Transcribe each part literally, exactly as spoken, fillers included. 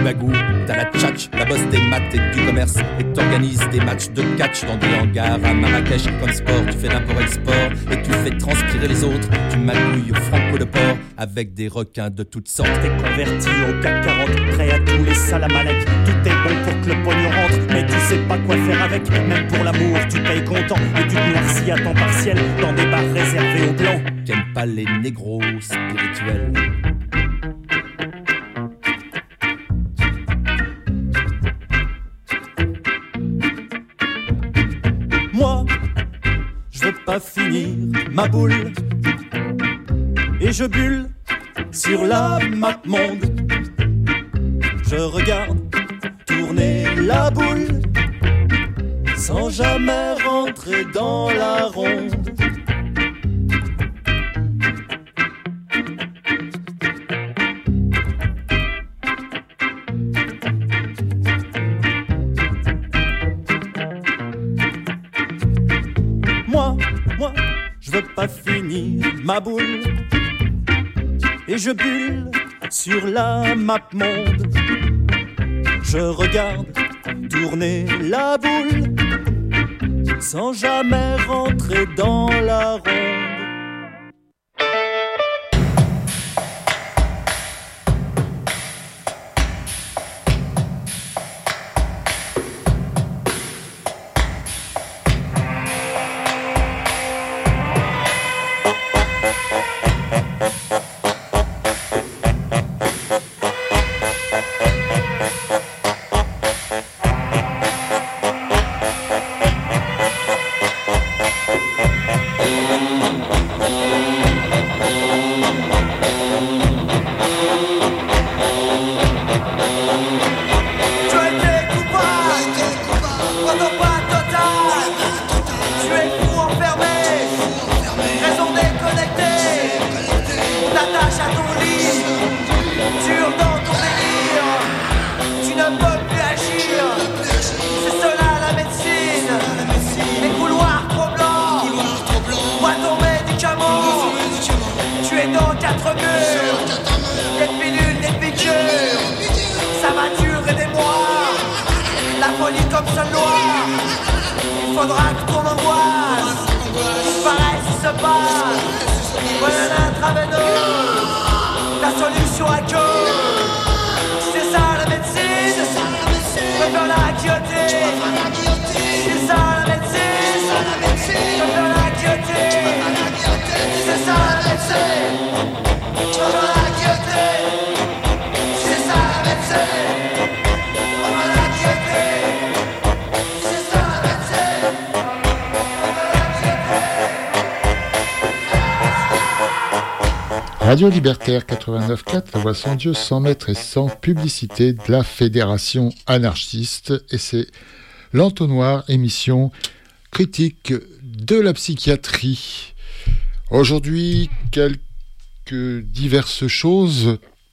magou, t'as la tchatch, la bosse des maths et du commerce, et que t'organises des matchs de catch dans des hangars à Marrakech. Comme sport, tu fais l'import-export et tu fais transpirer les autres. Tu magouilles Franco le port avec des requins de toutes sortes. T'es converti au C A C quarante, prêt à tous les salamalecs. Tout est bon pour que le pognon rentre, mais tu sais pas quoi faire avec. Même pour l'amour, tu payes content et tu te noircis à temps partiel dans des bars réservés aux blancs qui aiment pas les négros spirituels. Moi, je veux pas finir ma boule et je bulle sur la map monde. Je regarde tourner la boule sans jamais rentrer dans la ronde. Moi, moi, je veux pas finir ma boule et je bulle sur la map monde. Je regarde tourner la boule sans jamais rentrer dans la ronde. Radio Libertaire quatre-vingt-neuf virgule quatre, la voix sans Dieu, sans maître et sans publicité de la Fédération anarchiste. Et c'est l'Entonnoir, émission critique de la psychiatrie. Aujourd'hui, quelques diverses choses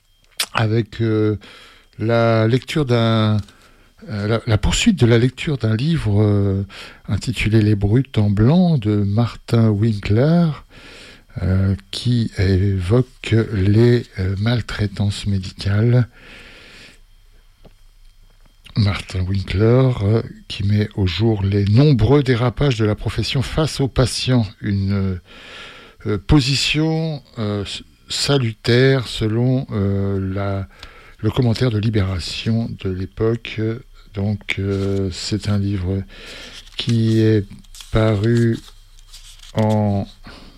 avec euh, la lecture d'un... Euh, la, la poursuite de la lecture d'un livre euh, intitulé « Les brutes en blanc » de Martin Winkler, Euh, qui évoque les euh, maltraitances médicales. Martin Winkler, euh, qui met au jour les nombreux dérapages de la profession face aux patients, une euh, position euh, salutaire selon euh, la, le commentaire de Libération de l'époque. Donc euh, c'est un livre qui est paru en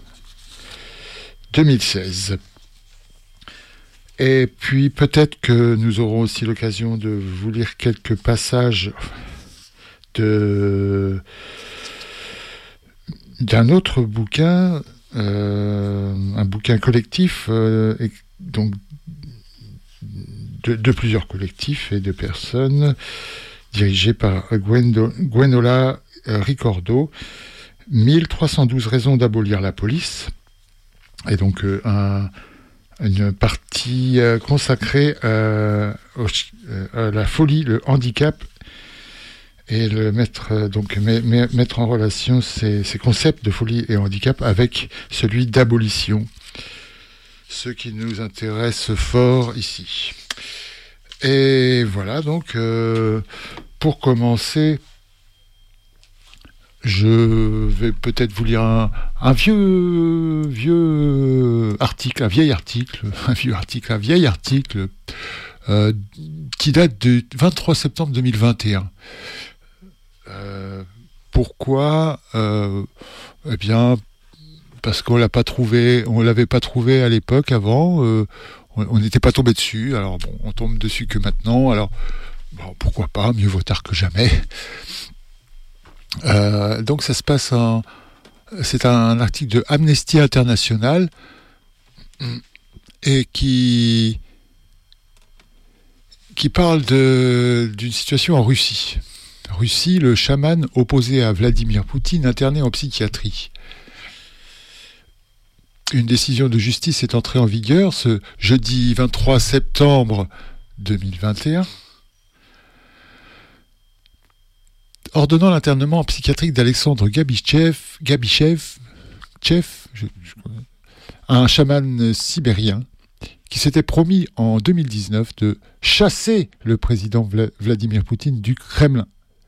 deux mille seize. Et puis peut-être que nous aurons aussi l'occasion de vous lire quelques passages de d'un autre bouquin, euh, un bouquin collectif, euh, et donc de, de plusieurs collectifs et de personnes, dirigés par Gwendo, Gwenola Ricordo, mille trois cent douze raisons d'abolir la police. Et donc euh, un, une partie euh, consacrée euh, au, euh, à la folie, le handicap, et le mettre, euh, donc, met, met, mettre en relation ces, ces concepts de folie et handicap avec celui d'abolition, ce qui nous intéresse fort ici. Et voilà, donc, euh, pour commencer, je vais peut-être vous lire un, un vieux, vieux article, un vieil article, un vieux article, un vieil article euh, qui date du vingt-trois septembre deux mille vingt et un. Euh, pourquoi euh, Eh bien, parce qu'on l'a pas trouvé, on l'avait pas trouvé à l'époque avant. Euh, on n'était pas tombé dessus. Alors bon, on tombe dessus que maintenant. Alors bon, pourquoi pas, mieux vaut tard que jamais. Euh, donc ça se passe en... C'est un article de Amnesty International et qui qui parle de d'une situation en Russie. Russie, le chaman opposé à Vladimir Poutine interné en psychiatrie. Une décision de justice est entrée en vigueur ce jeudi vingt-trois septembre deux mille vingt et un. Ordonnant l'internement psychiatrique d'Alexandre Gabichev, Gabichev chef, je, je, un chaman sibérien qui s'était promis en deux mille dix-neuf de chasser le président Vla- Vladimir Poutine du Kremlin.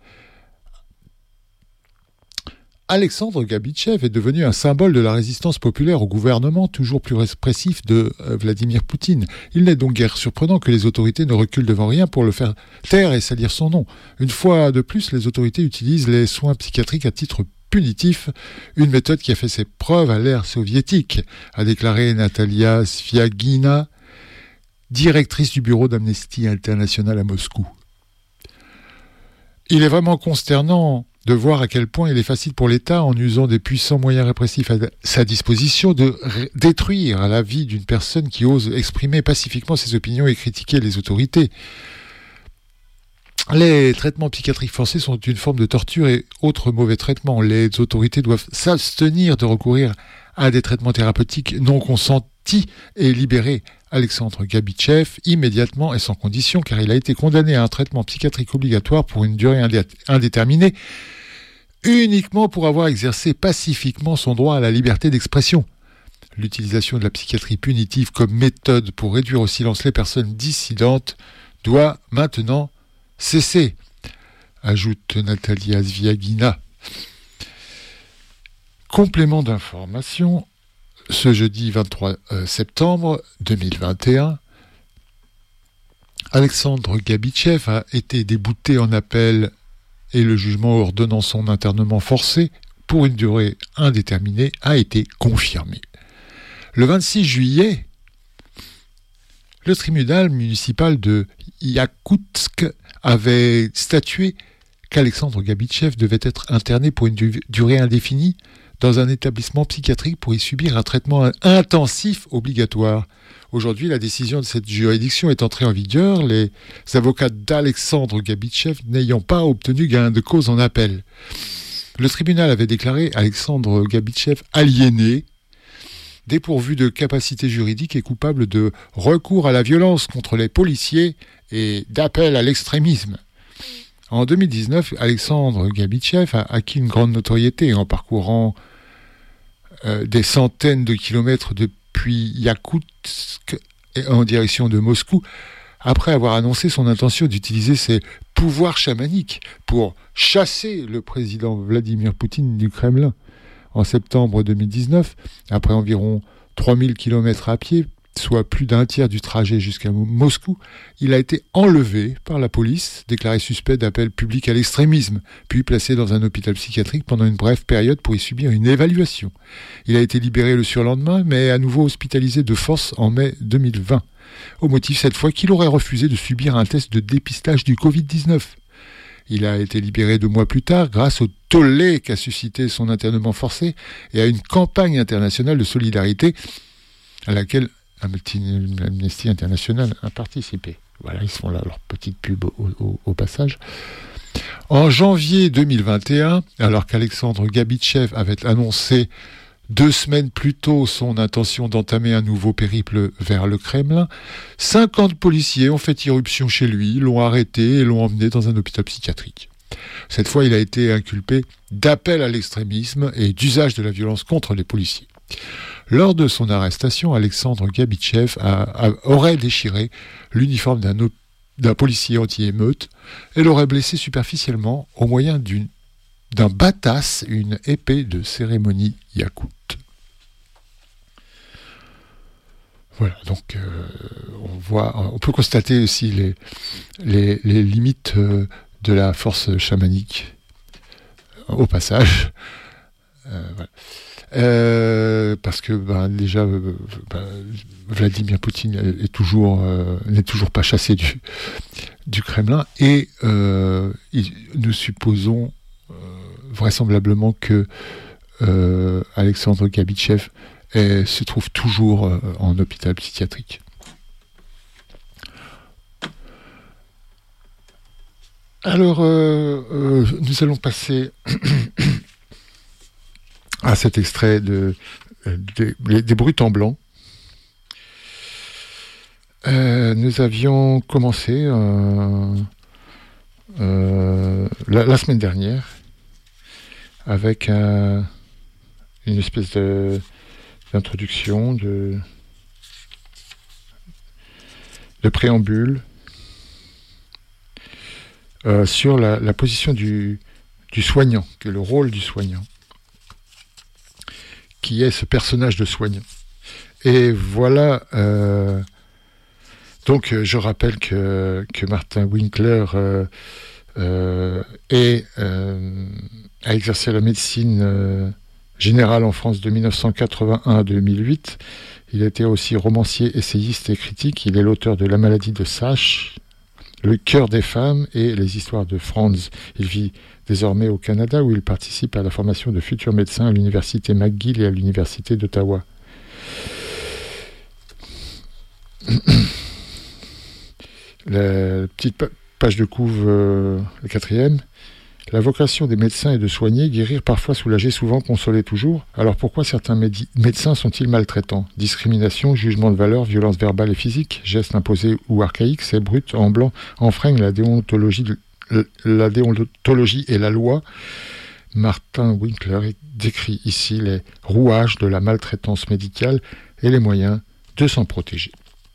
Alexandre Gabichev est devenu un symbole de la résistance populaire au gouvernement toujours plus répressif de Vladimir Poutine. Il n'est donc guère surprenant que les autorités ne reculent devant rien pour le faire taire et salir son nom. Une fois de plus, les autorités utilisent les soins psychiatriques à titre punitif, une méthode qui a fait ses preuves à l'ère soviétique, a déclaré Natalia Sviagina, directrice du bureau d'Amnesty International à Moscou. Il est vraiment consternant de voir à quel point il est facile pour l'État, en usant des puissants moyens répressifs à sa disposition, de r- détruire la vie d'une personne qui ose exprimer pacifiquement ses opinions et critiquer les autorités. Les traitements psychiatriques forcés sont une forme de torture et autres mauvais traitements. Les autorités doivent s'abstenir de recourir à des traitements thérapeutiques non consentis et libérer Alexandre Gabichev immédiatement et sans condition, car il a été condamné à un traitement psychiatrique obligatoire pour une durée indé- indéterminée, uniquement pour avoir exercé pacifiquement son droit à la liberté d'expression. L'utilisation de la psychiatrie punitive comme méthode pour réduire au silence les personnes dissidentes doit maintenant cesser, ajoute Natalia Sviagina. Complément d'information, ce jeudi vingt-trois septembre deux mille vingt et un, Alexandre Gabichev a été débouté en appel et le jugement ordonnant son internement forcé pour une durée indéterminée a été confirmé. Le vingt-six juillet, le tribunal municipal de Yakoutsk avait statué qu'Alexandre Gabichev devait être interné pour une du- durée indéfinie dans un établissement psychiatrique pour y subir un traitement intensif obligatoire. Aujourd'hui, la décision de cette juridiction est entrée en vigueur, les avocats d'Alexandre Gabichev n'ayant pas obtenu gain de cause en appel. Le tribunal avait déclaré Alexandre Gabichev aliéné, dépourvu de capacité juridique et coupable de recours à la violence contre les policiers et d'appel à l'extrémisme. En deux mille dix-neuf, Alexandre Gabichev a acquis une grande notoriété en parcourant euh, des centaines de kilomètres depuis Yakoutsk en direction de Moscou, après avoir annoncé son intention d'utiliser ses pouvoirs chamaniques pour chasser le président Vladimir Poutine du Kremlin. En septembre deux mille dix-neuf, après environ trois mille kilomètres à pied, soit plus d'un tiers du trajet jusqu'à Moscou, il a été enlevé par la police, déclaré suspect d'appel public à l'extrémisme, puis placé dans un hôpital psychiatrique pendant une brève période pour y subir une évaluation. Il a été libéré le surlendemain, mais à nouveau hospitalisé de force en mai deux mille vingt, au motif cette fois qu'il aurait refusé de subir un test de dépistage du covid dix-neuf. Il a été libéré deux mois plus tard grâce au tollé qu'a suscité son internement forcé et à une campagne internationale de solidarité à laquelle Amnesty International a participé. Voilà, ils font là leur petite pub au, au, au passage. En janvier deux mille vingt et un, alors qu'Alexandre Gabichev avait annoncé deux semaines plus tôt son intention d'entamer un nouveau périple vers le Kremlin, cinquante policiers ont fait irruption chez lui, l'ont arrêté et l'ont emmené dans un hôpital psychiatrique. Cette fois, il a été inculpé d'appel à l'extrémisme et d'usage de la violence contre les policiers. Lors de son arrestation, Alexandre Gabichev a, a, aurait déchiré l'uniforme d'un, d'un policier anti-émeute et l'aurait blessé superficiellement au moyen d'une, d'un batasse, une épée de cérémonie yakoute. Voilà, donc euh, on voit, on peut constater aussi les, les, les limites euh, de la force chamanique euh, au passage. Euh, voilà. euh, parce que ben, déjà, euh, ben, Vladimir Poutine est toujours, euh, n'est toujours pas chassé du, du Kremlin et euh, il, nous supposons euh, vraisemblablement que euh, Alexandre Gabitchev et se trouve toujours euh, en hôpital psychiatrique. Alors, euh, euh, nous allons passer à cet extrait de, de, de des Brutes en blanc. Euh, nous avions commencé euh, euh, la, la semaine dernière avec un, une espèce de d'introduction, de, de préambule euh, sur la, la position du, du soignant, que le rôle du soignant, qui est ce personnage de soignant. Et voilà, euh, donc je rappelle que, que Martin Winkler euh, euh, est, euh, a exercé la médecine euh, général en France de dix-neuf cent quatre-vingt-un à deux mille huit. Il était aussi romancier, essayiste et critique. Il est l'auteur de La maladie de Sache, Le cœur des femmes et Les histoires de Franz. Il vit désormais au Canada où il participe à la formation de futurs médecins à l'université McGill et à l'université d'Ottawa. La petite page de couve, euh, le quatrième. La vocation des médecins est de soigner, guérir, parfois soulager, souvent consoler toujours. Alors pourquoi certains médi- médecins sont-ils maltraitants ? Discrimination, jugement de valeur, violence verbale et physique, gestes imposés ou archaïques, c'est brut, en blanc, enfreignent la déontologie, la déontologie et la loi. Martin Winkler décrit ici les rouages de la maltraitance médicale et les moyens de s'en protéger.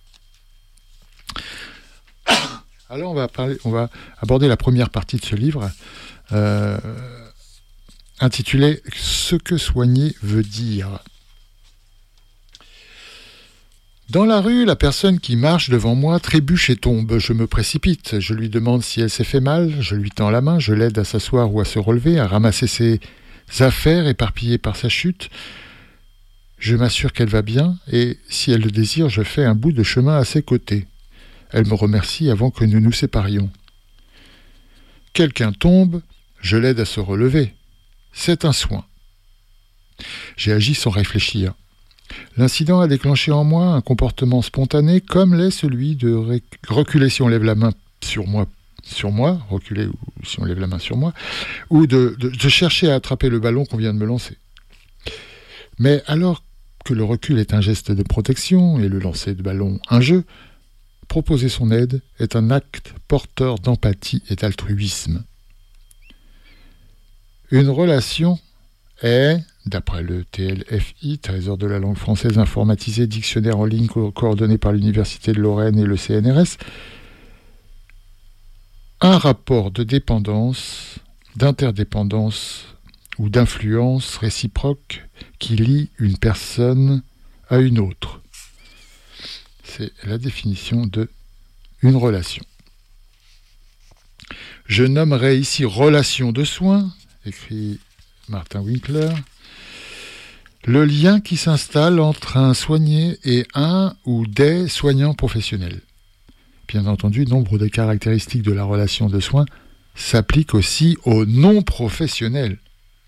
Alors on va, parler, on va aborder la première partie de ce livre, Euh, intitulé « Ce que soigner veut dire ». Dans la rue, la personne qui marche devant moi trébuche et tombe. Je me précipite, je lui demande si elle s'est fait mal, je lui tends la main, je l'aide à s'asseoir ou à se relever, à ramasser ses affaires éparpillées par sa chute. Je m'assure qu'elle va bien et, si elle le désire, je fais un bout de chemin à ses côtés. Elle me remercie avant que nous nous séparions. Quelqu'un tombe, je l'aide à se relever. C'est un soin. J'ai agi sans réfléchir. L'incident a déclenché en moi un comportement spontané comme l'est celui de ré- reculer si on lève la main sur moi, sur moi, reculer ou si on lève la main sur moi, ou de, de, de chercher à attraper le ballon qu'on vient de me lancer. Mais alors que le recul est un geste de protection et le lancer de ballon un jeu, proposer son aide est un acte porteur d'empathie et d'altruisme. Une relation est, d'après le T L F I, Trésor de la langue française informatisé, dictionnaire en ligne co- coordonné par l'Université de Lorraine et le C N R S, un rapport de dépendance, d'interdépendance ou d'influence réciproque qui lie une personne à une autre. C'est la définition de une relation. Je nommerai ici relation de soins, écrit Martin Winkler, le lien qui s'installe entre un soigné et un ou des soignants professionnels. Bien entendu, nombre de caractéristiques de la relation de soins s'appliquent aussi aux non-professionnels.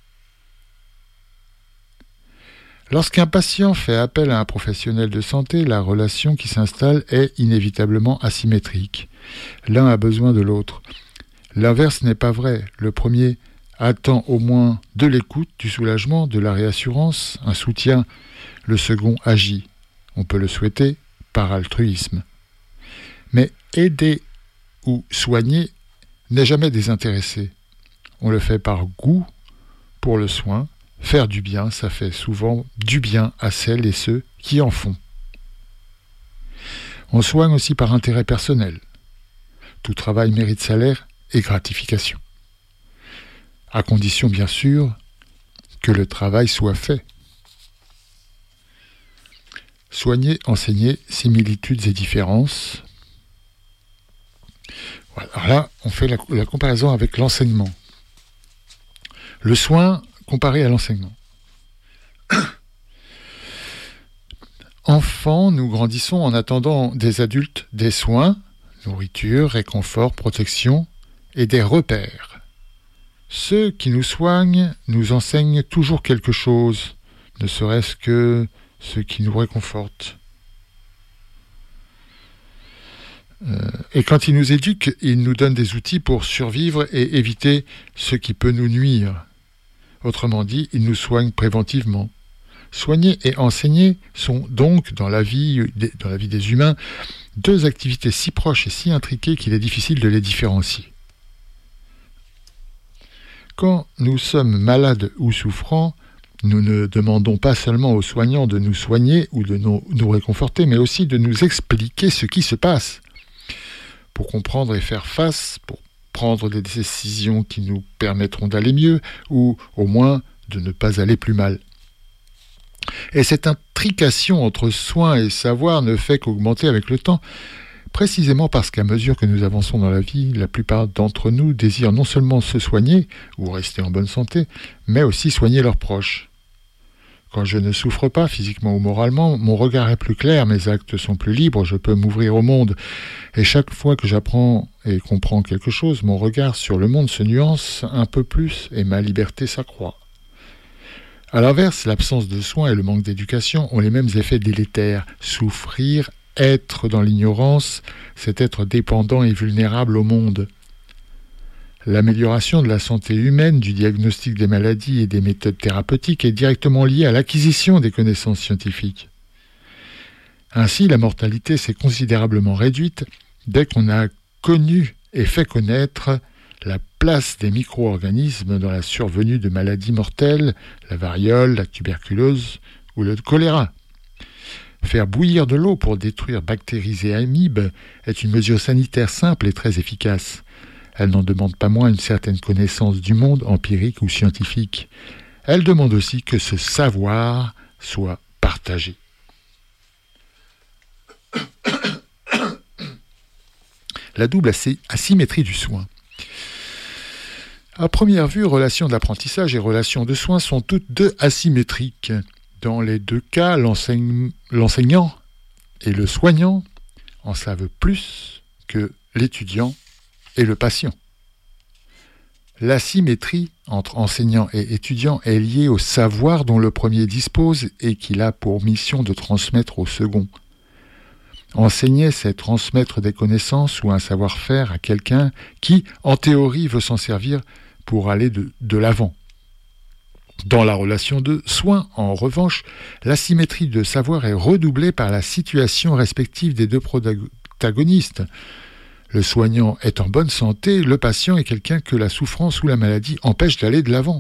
Lorsqu'un patient fait appel à un professionnel de santé, la relation qui s'installe est inévitablement asymétrique. L'un a besoin de l'autre. L'inverse n'est pas vrai. Le premier attend au moins de l'écoute, du soulagement, de la réassurance, un soutien. Le second agit, on peut le souhaiter, par altruisme. Mais aider ou soigner n'est jamais désintéressé. On le fait par goût pour le soin. Faire du bien, ça fait souvent du bien à celles et ceux qui en font. On soigne aussi par intérêt personnel. Tout travail mérite salaire et gratification. À condition, bien sûr, que le travail soit fait. Soigner, enseigner, similitudes et différences. Voilà. Alors là, on fait la, la comparaison avec l'enseignement. Le soin comparé à l'enseignement. Enfants, nous grandissons en attendant des adultes des soins, nourriture, réconfort, protection et des repères. Ceux qui nous soignent nous enseignent toujours quelque chose, ne serait-ce que ceux qui nous réconfortent. Euh, et quand ils nous éduquent, ils nous donnent des outils pour survivre et éviter ce qui peut nous nuire. Autrement dit, ils nous soignent préventivement. Soigner et enseigner sont donc, dans la vie, dans la vie des humains, deux activités si proches et si intriquées qu'il est difficile de les différencier. Quand nous sommes malades ou souffrants, nous ne demandons pas seulement aux soignants de nous soigner ou de nous, nous réconforter, mais aussi de nous expliquer ce qui se passe, pour comprendre et faire face, pour prendre des décisions qui nous permettront d'aller mieux, ou au moins de ne pas aller plus mal. Et cette intrication entre soins et savoir ne fait qu'augmenter avec le temps, précisément parce qu'à mesure que nous avançons dans la vie, la plupart d'entre nous désirent non seulement se soigner, ou rester en bonne santé, mais aussi soigner leurs proches. Quand je ne souffre pas, physiquement ou moralement, mon regard est plus clair, mes actes sont plus libres, je peux m'ouvrir au monde. Et chaque fois que j'apprends et comprends quelque chose, mon regard sur le monde se nuance un peu plus et ma liberté s'accroît. À l'inverse, l'absence de soins et le manque d'éducation ont les mêmes effets délétères. Souffrir, être dans l'ignorance, c'est être dépendant et vulnérable au monde. L'amélioration de la santé humaine, du diagnostic des maladies et des méthodes thérapeutiques est directement liée à l'acquisition des connaissances scientifiques. Ainsi, la mortalité s'est considérablement réduite dès qu'on a connu et fait connaître la place des micro-organismes dans la survenue de maladies mortelles, la variole, la tuberculose ou le choléra. Faire bouillir de l'eau pour détruire bactéries et amibes est une mesure sanitaire simple et très efficace. Elle n'en demande pas moins une certaine connaissance du monde, empirique ou scientifique. Elle demande aussi que ce savoir soit partagé. La double asymétrie du soin. À première vue, relations d'apprentissage et relations de soins sont toutes deux asymétriques. Dans les deux cas, l'enseigne, l'enseignant et le soignant en savent plus que l'étudiant et le patient. L'asymétrie entre enseignant et étudiant est liée au savoir dont le premier dispose et qu'il a pour mission de transmettre au second. Enseigner, c'est transmettre des connaissances ou un savoir-faire à quelqu'un qui, en théorie, veut s'en servir pour aller de, de l'avant. Dans la relation de soins, en revanche, l'asymétrie de savoir est redoublée par la situation respective des deux protagonistes. Le soignant est en bonne santé, le patient est quelqu'un que la souffrance ou la maladie empêche d'aller de l'avant.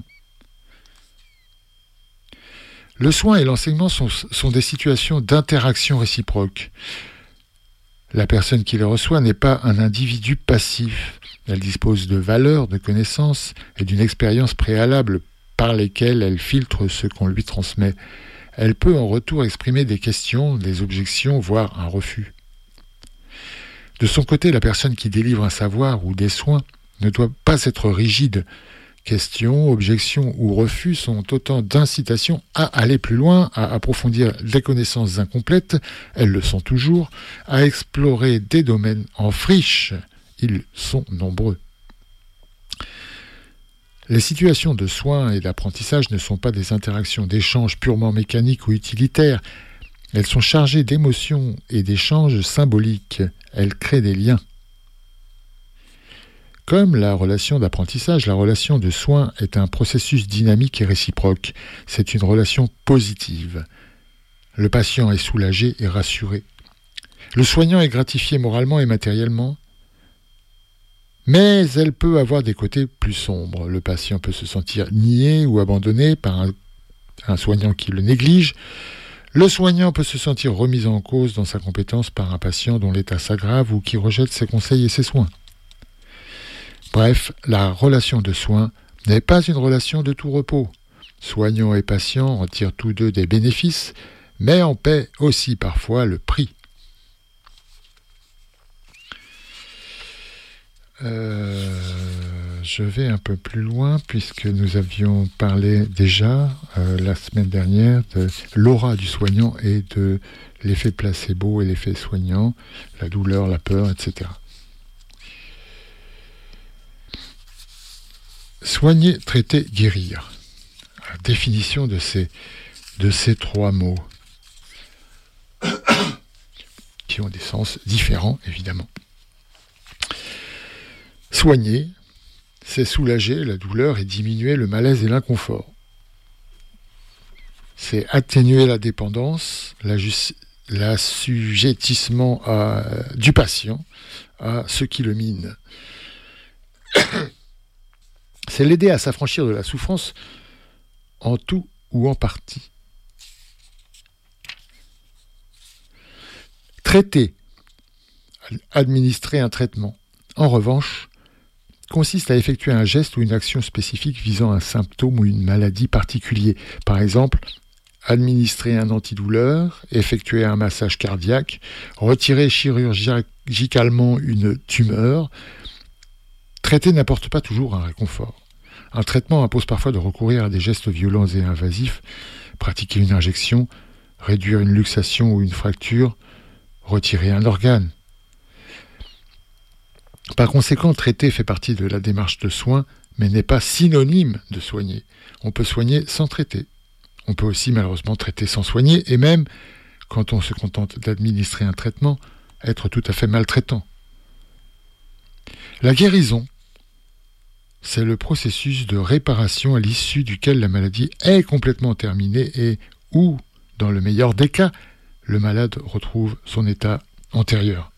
Le soin et l'enseignement sont, sont des situations d'interaction réciproque. La personne qui les reçoit n'est pas un individu passif. Elle dispose de valeurs, de connaissances et d'une expérience préalable par lesquelles elle filtre ce qu'on lui transmet. Elle peut en retour exprimer des questions, des objections, voire un refus. De son côté, la personne qui délivre un savoir ou des soins ne doit pas être rigide. Questions, objections ou refus sont autant d'incitations à aller plus loin, à approfondir des connaissances incomplètes, elles le sont toujours, à explorer des domaines en friche, ils sont nombreux. Les situations de soins et d'apprentissage ne sont pas des interactions d'échanges purement mécaniques ou utilitaires. Elles sont chargées d'émotions et d'échanges symboliques. Elles créent des liens. Comme la relation d'apprentissage, la relation de soins est un processus dynamique et réciproque. C'est une relation positive. Le patient est soulagé et rassuré. Le soignant est gratifié moralement et matériellement. Mais elle peut avoir des côtés plus sombres. Le patient peut se sentir nié ou abandonné par un, un soignant qui le néglige. Le soignant peut se sentir remis en cause dans sa compétence par un patient dont l'état s'aggrave ou qui rejette ses conseils et ses soins. Bref, la relation de soins n'est pas une relation de tout repos. Soignants et patients en tirent tous deux des bénéfices, mais en paient aussi parfois le prix. Euh, je vais un peu plus loin puisque nous avions parlé déjà euh, la semaine dernière de l'aura du soignant et de l'effet placebo et l'effet soignant, la douleur, la peur, et cetera. Soigner, traiter, guérir. La définition de ces, de ces trois mots qui ont des sens différents, évidemment. Soigner, c'est soulager la douleur et diminuer le malaise et l'inconfort. C'est atténuer la dépendance, l'assujettissement à, du patient à ce qui le mine. C'est l'aider à s'affranchir de la souffrance en tout ou en partie. Traiter, administrer un traitement, en revanche, consiste à effectuer un geste ou une action spécifique visant un symptôme ou une maladie particulier. Par exemple, administrer un antidouleur, effectuer un massage cardiaque, retirer chirurgicalement une tumeur. Traiter n'apporte pas toujours un réconfort. Un traitement impose parfois de recourir à des gestes violents et invasifs, pratiquer une injection, réduire une luxation ou une fracture, retirer un organe. Par conséquent, traiter fait partie de la démarche de soin, mais n'est pas synonyme de soigner. On peut soigner sans traiter. On peut aussi malheureusement traiter sans soigner, et même, quand on se contente d'administrer un traitement, être tout à fait maltraitant. La guérison, c'est le processus de réparation à l'issue duquel la maladie est complètement terminée et où, dans le meilleur des cas, le malade retrouve son état antérieur.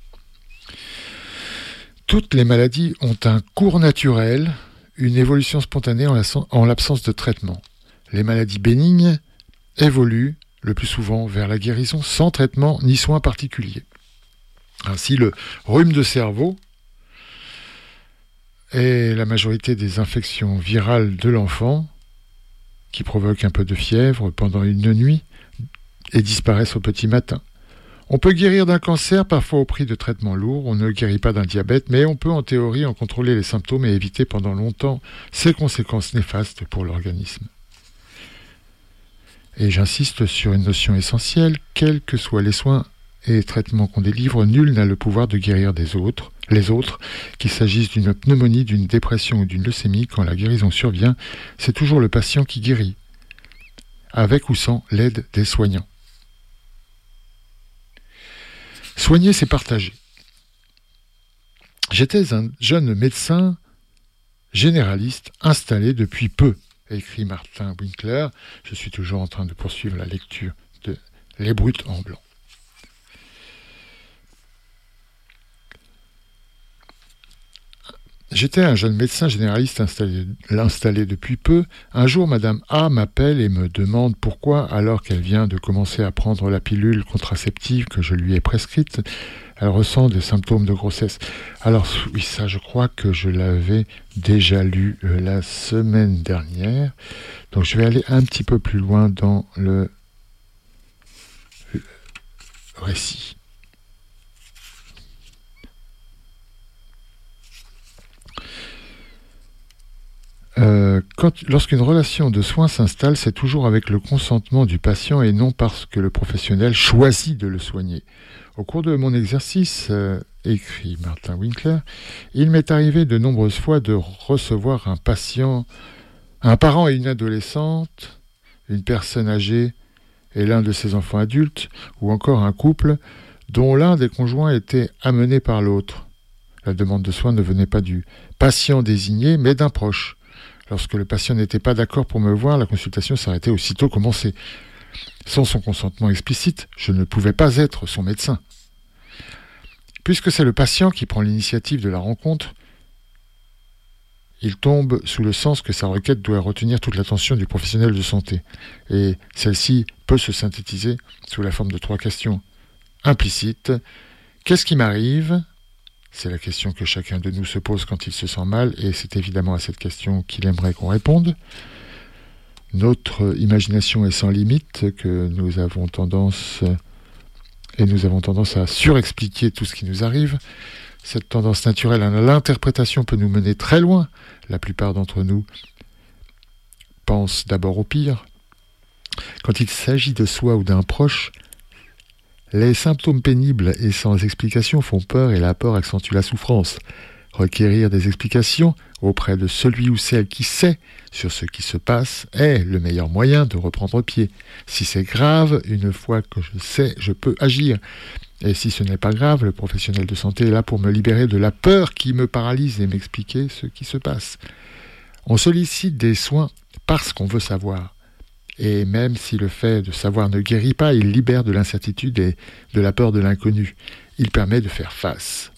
Toutes les maladies ont un cours naturel, une évolution spontanée en l'absence de traitement. Les maladies bénignes évoluent le plus souvent vers la guérison sans traitement ni soins particuliers. Ainsi, le rhume de cerveau est la majorité des infections virales de l'enfant qui provoquent un peu de fièvre pendant une nuit et disparaissent au petit matin. On peut guérir d'un cancer, parfois au prix de traitements lourds. On ne guérit pas d'un diabète, mais on peut en théorie en contrôler les symptômes et éviter pendant longtemps ses conséquences néfastes pour l'organisme. Et j'insiste sur une notion essentielle, quels que soient les soins et les traitements qu'on délivre, nul n'a le pouvoir de guérir des autres, les autres, qu'il s'agisse d'une pneumonie, d'une dépression ou d'une leucémie. Quand la guérison survient, c'est toujours le patient qui guérit, avec ou sans l'aide des soignants. Soigner, c'est partager. J'étais un jeune médecin généraliste installé depuis peu, écrit Martin Winkler. Je suis toujours en train de poursuivre la lecture de Les Brutes en blanc. J'étais un jeune médecin généraliste installé, installé depuis peu. Un jour, Madame A m'appelle et me demande pourquoi, alors qu'elle vient de commencer à prendre la pilule contraceptive que je lui ai prescrite, elle ressent des symptômes de grossesse. Alors oui, ça, je crois que je l'avais déjà lu euh, la semaine dernière. Donc je vais aller un petit peu plus loin dans le, le récit. Euh, quand, lorsqu'une relation de soins s'installe, c'est toujours avec le consentement du patient et non parce que le professionnel choisit de le soigner. Au cours de mon exercice, euh, écrit Martin Winkler, il m'est arrivé de nombreuses fois de recevoir un patient, un parent et une adolescente, une personne âgée et l'un de ses enfants adultes, ou encore un couple dont l'un des conjoints était amené par l'autre. La demande de soins ne venait pas du patient désigné, mais d'un proche. Lorsque le patient n'était pas d'accord pour me voir, la consultation s'arrêtait aussitôt commencée. Sans son consentement explicite, je ne pouvais pas être son médecin. Puisque c'est le patient qui prend l'initiative de la rencontre, il tombe sous le sens que sa requête doit retenir toute l'attention du professionnel de santé. Et celle-ci peut se synthétiser sous la forme de trois questions implicites. Qu'est-ce qui m'arrive ? C'est la question que chacun de nous se pose quand il se sent mal, et c'est évidemment à cette question qu'il aimerait qu'on réponde. Notre imagination est sans limite, que nous avons tendance, et nous avons tendance à surexpliquer tout ce qui nous arrive. Cette tendance naturelle à l'interprétation peut nous mener très loin. La plupart d'entre nous pensent d'abord au pire. Quand il s'agit de soi ou d'un proche, les symptômes pénibles et sans explication font peur et la peur accentue la souffrance. Requérir des explications auprès de celui ou celle qui sait sur ce qui se passe est le meilleur moyen de reprendre pied. Si c'est grave, une fois que je sais, je peux agir. Et si ce n'est pas grave, le professionnel de santé est là pour me libérer de la peur qui me paralyse et m'expliquer ce qui se passe. On sollicite des soins parce qu'on veut savoir. Et même si le fait de savoir ne guérit pas, il libère de l'incertitude et de la peur de l'inconnu. Il permet de faire face.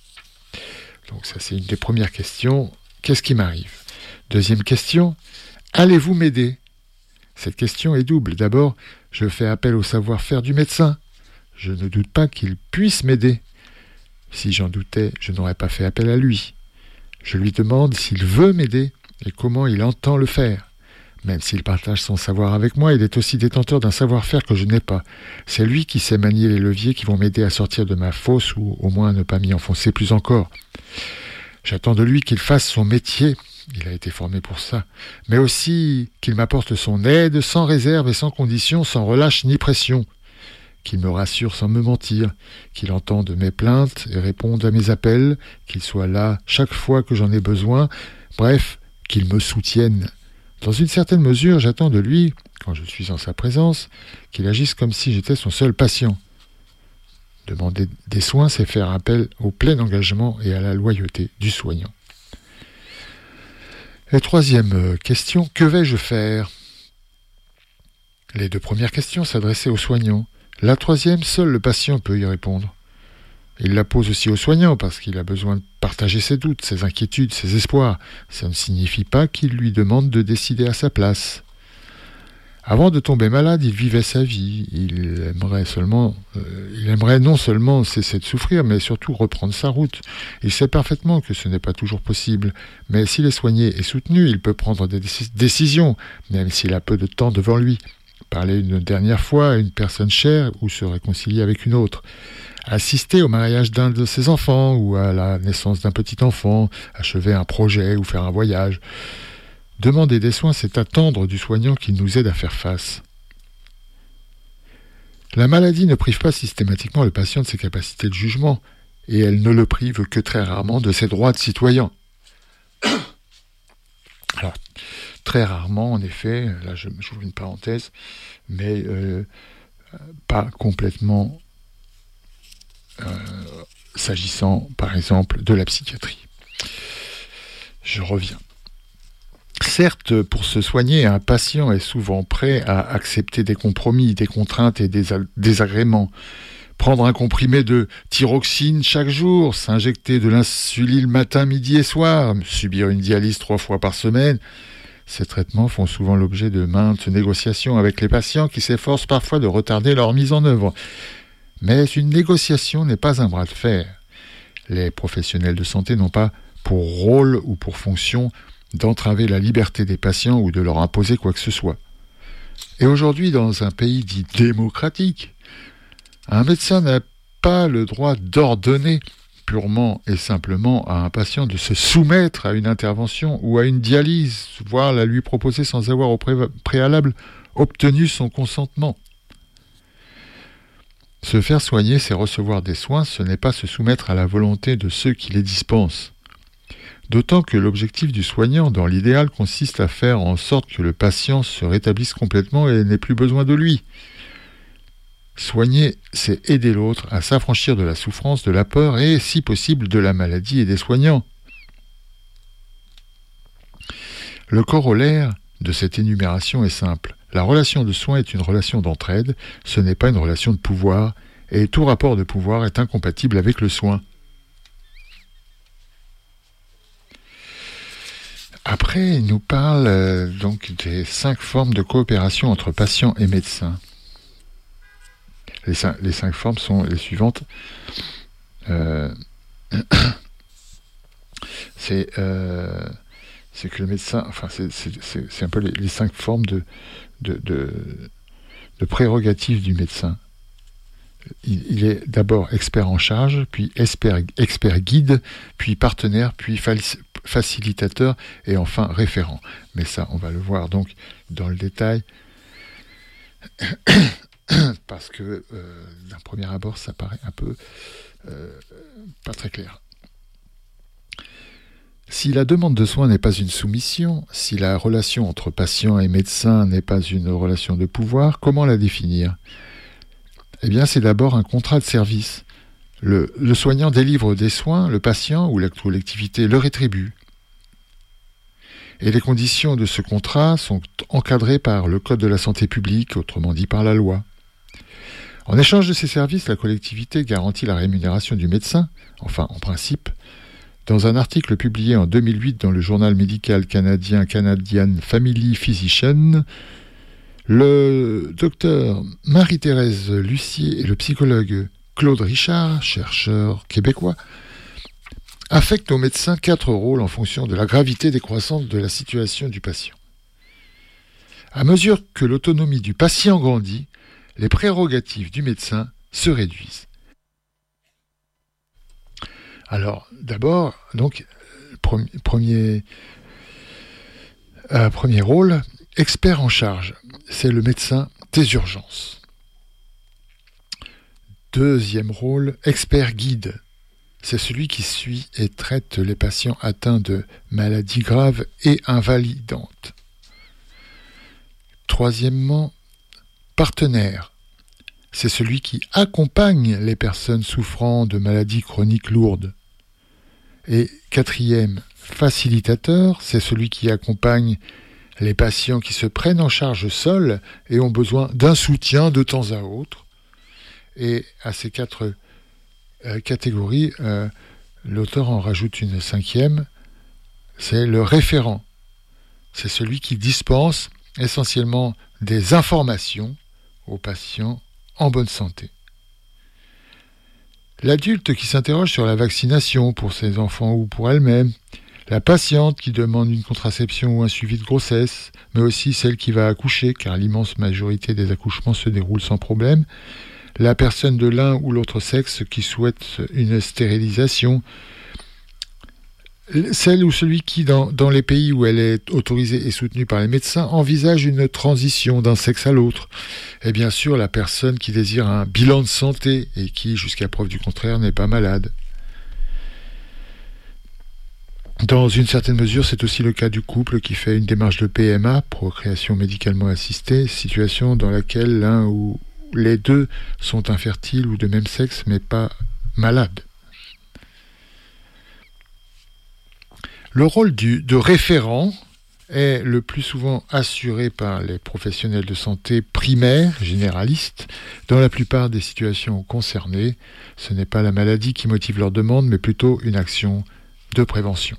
Donc ça, c'est une des premières questions. Qu'est-ce qui m'arrive ? Deuxième question, allez-vous m'aider ? Cette question est double. D'abord, je fais appel au savoir-faire du médecin. Je ne doute pas qu'il puisse m'aider. Si j'en doutais, je n'aurais pas fait appel à lui. Je lui demande s'il veut m'aider et comment il entend le faire. Même s'il partage son savoir avec moi, il est aussi détenteur d'un savoir-faire que je n'ai pas. C'est lui qui sait manier les leviers qui vont m'aider à sortir de ma fosse ou au moins ne pas m'y enfoncer plus encore. J'attends de lui qu'il fasse son métier, il a été formé pour ça, mais aussi qu'il m'apporte son aide sans réserve et sans condition, sans relâche ni pression. Qu'il me rassure sans me mentir, qu'il entende mes plaintes et réponde à mes appels, qu'il soit là chaque fois que j'en ai besoin, bref, qu'il me soutienne. Dans une certaine mesure, j'attends de lui, quand je suis en sa présence, qu'il agisse comme si j'étais son seul patient. Demander des soins, c'est faire appel au plein engagement et à la loyauté du soignant. Et troisième question, que vais-je faire ? Les deux premières questions s'adressaient au soignant. La troisième, seul le patient peut y répondre. Il la pose aussi au soignant parce qu'il a besoin de partager ses doutes, ses inquiétudes, ses espoirs. Ça ne signifie pas qu'il lui demande de décider à sa place. Avant de tomber malade, il vivait sa vie. Il aimerait seulement, euh, il aimerait non seulement cesser de souffrir, mais surtout reprendre sa route. Il sait parfaitement que ce n'est pas toujours possible. Mais s'il est soigné et soutenu, il peut prendre des décisions, même s'il a peu de temps devant lui. Parler une dernière fois à une personne chère ou se réconcilier avec une autre. Assister au mariage d'un de ses enfants ou à la naissance d'un petit enfant, achever un projet ou faire un voyage. Demander des soins, c'est attendre du soignant qu'il nous aide à faire face. La maladie ne prive pas systématiquement le patient de ses capacités de jugement, et elle ne le prive que très rarement de ses droits de citoyen. Alors, très rarement, en effet, là je j'ouvre une parenthèse, mais euh, pas complètement euh, s'agissant, par exemple, de la psychiatrie. Je reviens. Certes, pour se soigner, un patient est souvent prêt à accepter des compromis, des contraintes et des désagréments. Prendre un comprimé de thyroxine chaque jour, s'injecter de l'insuline matin, midi et soir, subir une dialyse trois fois par semaine, ces traitements font souvent l'objet de maintes négociations avec les patients qui s'efforcent parfois de retarder leur mise en œuvre. Mais une négociation n'est pas un bras de fer. Les professionnels de santé n'ont pas pour rôle ou pour fonction d'entraver la liberté des patients ou de leur imposer quoi que ce soit. Et aujourd'hui, dans un pays dit démocratique, un médecin n'a pas le droit d'ordonner purement et simplement à un patient de se soumettre à une intervention ou à une dialyse, voire la lui proposer sans avoir au pré- préalable obtenu son consentement. Se faire soigner, c'est recevoir des soins, ce n'est pas se soumettre à la volonté de ceux qui les dispensent. D'autant que l'objectif du soignant, dans l'idéal, consiste à faire en sorte que le patient se rétablisse complètement et n'ait plus besoin de lui. Soigner, c'est aider l'autre à s'affranchir de la souffrance, de la peur et, si possible, de la maladie et des soignants. Le corollaire de cette énumération est simple. La relation de soin est une relation d'entraide, ce n'est pas une relation de pouvoir, et tout rapport de pouvoir est incompatible avec le soin. Après, il nous parle euh, donc des cinq formes de coopération entre patients et médecins. Les cinq, les cinq formes sont les suivantes. Euh, c'est, euh, c'est que le médecin, enfin, c'est, c'est, c'est, c'est un peu les, les cinq formes de, de, de, de prérogatives du médecin. Il, il est d'abord expert en charge, puis expert, expert guide, puis partenaire, puis facilitateur, et enfin référent. Mais ça, on va le voir donc dans le détail, parce que euh, d'un premier abord, ça paraît un peu euh, pas très clair. Si la demande de soins n'est pas une soumission, si la relation entre patient et médecin n'est pas une relation de pouvoir, comment la définir ? Eh bien, c'est d'abord un contrat de service. Le, le soignant délivre des soins, le patient ou la collectivité le rétribue. Et les conditions de ce contrat sont encadrées par le Code de la santé publique, autrement dit par la loi. En échange de ces services, la collectivité garantit la rémunération du médecin, enfin en principe. Dans un article publié en deux mille huit dans le journal médical canadien Canadian Family Physician, le docteur Marie-Thérèse Lucier et le psychologue Claude Richard, chercheur québécois, affectent aux médecins quatre rôles en fonction de la gravité décroissante de la situation du patient. À mesure que l'autonomie du patient grandit, les prérogatives du médecin se réduisent. Alors, d'abord, donc, premier, euh, premier rôle, expert en charge, c'est le médecin des urgences. Deuxième rôle, expert guide, c'est celui qui suit et traite les patients atteints de maladies graves et invalidantes. Troisièmement, partenaire, c'est celui qui accompagne les personnes souffrant de maladies chroniques lourdes. Et quatrième, facilitateur, c'est celui qui accompagne les patients qui se prennent en charge seuls et ont besoin d'un soutien de temps à autre. Et à ces quatre euh, catégories, euh, l'auteur en rajoute une cinquième, c'est le référent. C'est celui qui dispense essentiellement des informations aux patients en bonne santé. L'adulte qui s'interroge sur la vaccination pour ses enfants ou pour elle-même, la patiente qui demande une contraception ou un suivi de grossesse, mais aussi celle qui va accoucher, car l'immense majorité des accouchements se déroulent sans problème, la personne de l'un ou l'autre sexe qui souhaite une stérilisation, celle ou celui qui, dans, dans les pays où elle est autorisée et soutenue par les médecins, envisage une transition d'un sexe à l'autre. Et bien sûr, la personne qui désire un bilan de santé et qui, jusqu'à preuve du contraire, n'est pas malade. Dans une certaine mesure, c'est aussi le cas du couple qui fait une démarche de P M A, procréation médicalement assistée, situation dans laquelle l'un ou les deux sont infertiles ou de même sexe, mais pas malades. Le rôle du, de référent est le plus souvent assuré par les professionnels de santé primaires, généralistes. Dans la plupart des situations concernées, ce n'est pas la maladie qui motive leur demande, mais plutôt une action de prévention.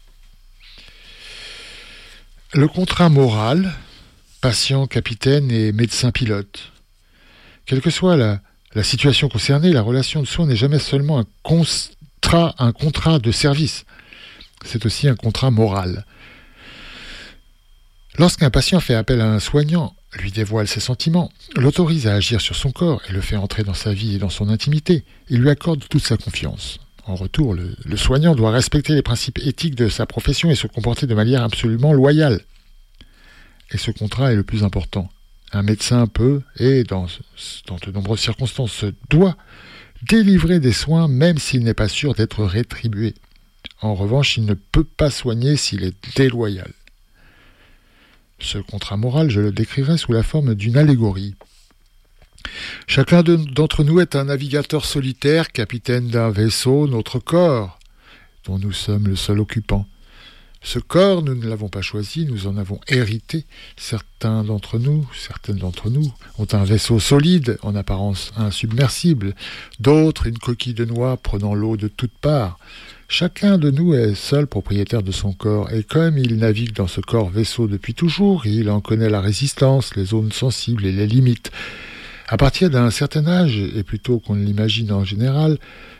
Le contrat moral, patient, capitaine et médecin pilote. Quelle que soit la, la situation concernée, la relation de soins n'est jamais seulement un contrat, un contrat de service. C'est aussi un contrat moral. Lorsqu'un patient fait appel à un soignant, lui dévoile ses sentiments, l'autorise à agir sur son corps et le fait entrer dans sa vie et dans son intimité, il lui accorde toute sa confiance. En retour, le, le soignant doit respecter les principes éthiques de sa profession et se comporter de manière absolument loyale. Et ce contrat est le plus important. Un médecin peut, et dans, dans de nombreuses circonstances doit, délivrer des soins même s'il n'est pas sûr d'être rétribué. En revanche, il ne peut pas soigner s'il est déloyal. Ce contrat moral, je le décrirai sous la forme d'une allégorie. Chacun de, d'entre nous est un navigateur solitaire, capitaine d'un vaisseau, notre corps, dont nous sommes le seul occupant. Ce corps, nous ne l'avons pas choisi, nous en avons hérité. Certains d'entre nous, certaines d'entre nous, ont un vaisseau solide, en apparence insubmersible, d'autres une coquille de noix prenant l'eau de toutes parts. Chacun de nous est seul propriétaire de son corps, et comme il navigue dans ce corps vaisseau depuis toujours, il en connaît la résistance, les zones sensibles et les limites. À partir d'un certain âge, et plutôt qu'on ne l'imagine en général,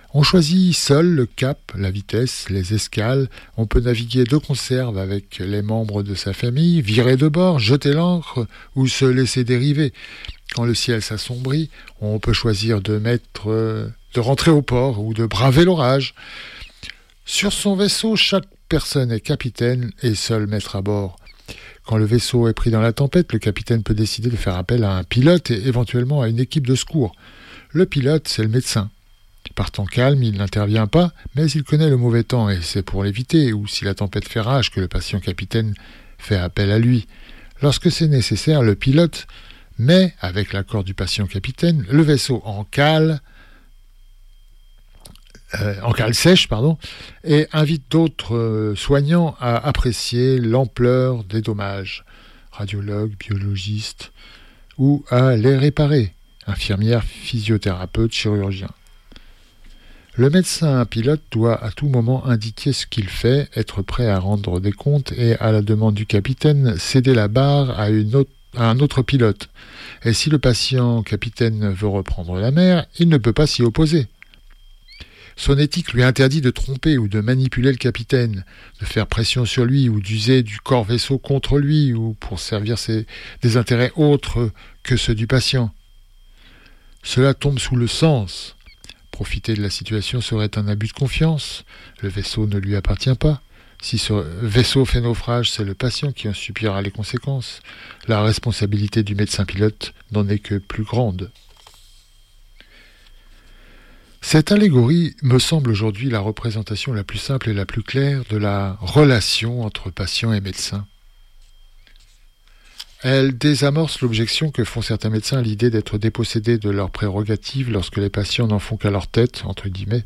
On choisit seul le cap, la vitesse, les escales. On peut naviguer de conserve avec les membres de sa famille, virer de bord, jeter l'ancre ou se laisser dériver. Quand le ciel s'assombrit, on peut choisir de mettre, de rentrer au port ou de braver l'orage. Sur son vaisseau, chaque personne est capitaine et seul maître à bord. Quand le vaisseau est pris dans la tempête, le capitaine peut décider de faire appel à un pilote et éventuellement à une équipe de secours. Le pilote, c'est le médecin. Par temps calme, il n'intervient pas, mais il connaît le mauvais temps et c'est pour l'éviter, ou si la tempête fait rage, que le patient capitaine fait appel à lui. Lorsque c'est nécessaire, le pilote met, avec l'accord du patient capitaine, le vaisseau en cale, euh, en cale sèche, pardon, et invite d'autres euh, soignants à apprécier l'ampleur des dommages, radiologues, biologistes, ou à les réparer, infirmières, physiothérapeutes, chirurgiens. Le médecin pilote doit à tout moment indiquer ce qu'il fait, être prêt à rendre des comptes et, à la demande du capitaine, céder la barre à, une autre, à un autre pilote. Et si le patient capitaine veut reprendre la mer, il ne peut pas s'y opposer. Son éthique lui interdit de tromper ou de manipuler le capitaine, de faire pression sur lui ou d'user du corps vaisseau contre lui ou pour servir ses, des intérêts autres que ceux du patient. Cela tombe sous le sens. Profiter de la situation serait un abus de confiance. Le vaisseau ne lui appartient pas. Si ce vaisseau fait naufrage, c'est le patient qui en subira les conséquences. La responsabilité du médecin pilote n'en est que plus grande. Cette allégorie me semble aujourd'hui la représentation la plus simple et la plus claire de la relation entre patient et médecin. Elle désamorce l'objection que font certains médecins à l'idée d'être dépossédés de leurs prérogatives lorsque les patients n'en font qu'à leur tête, entre guillemets.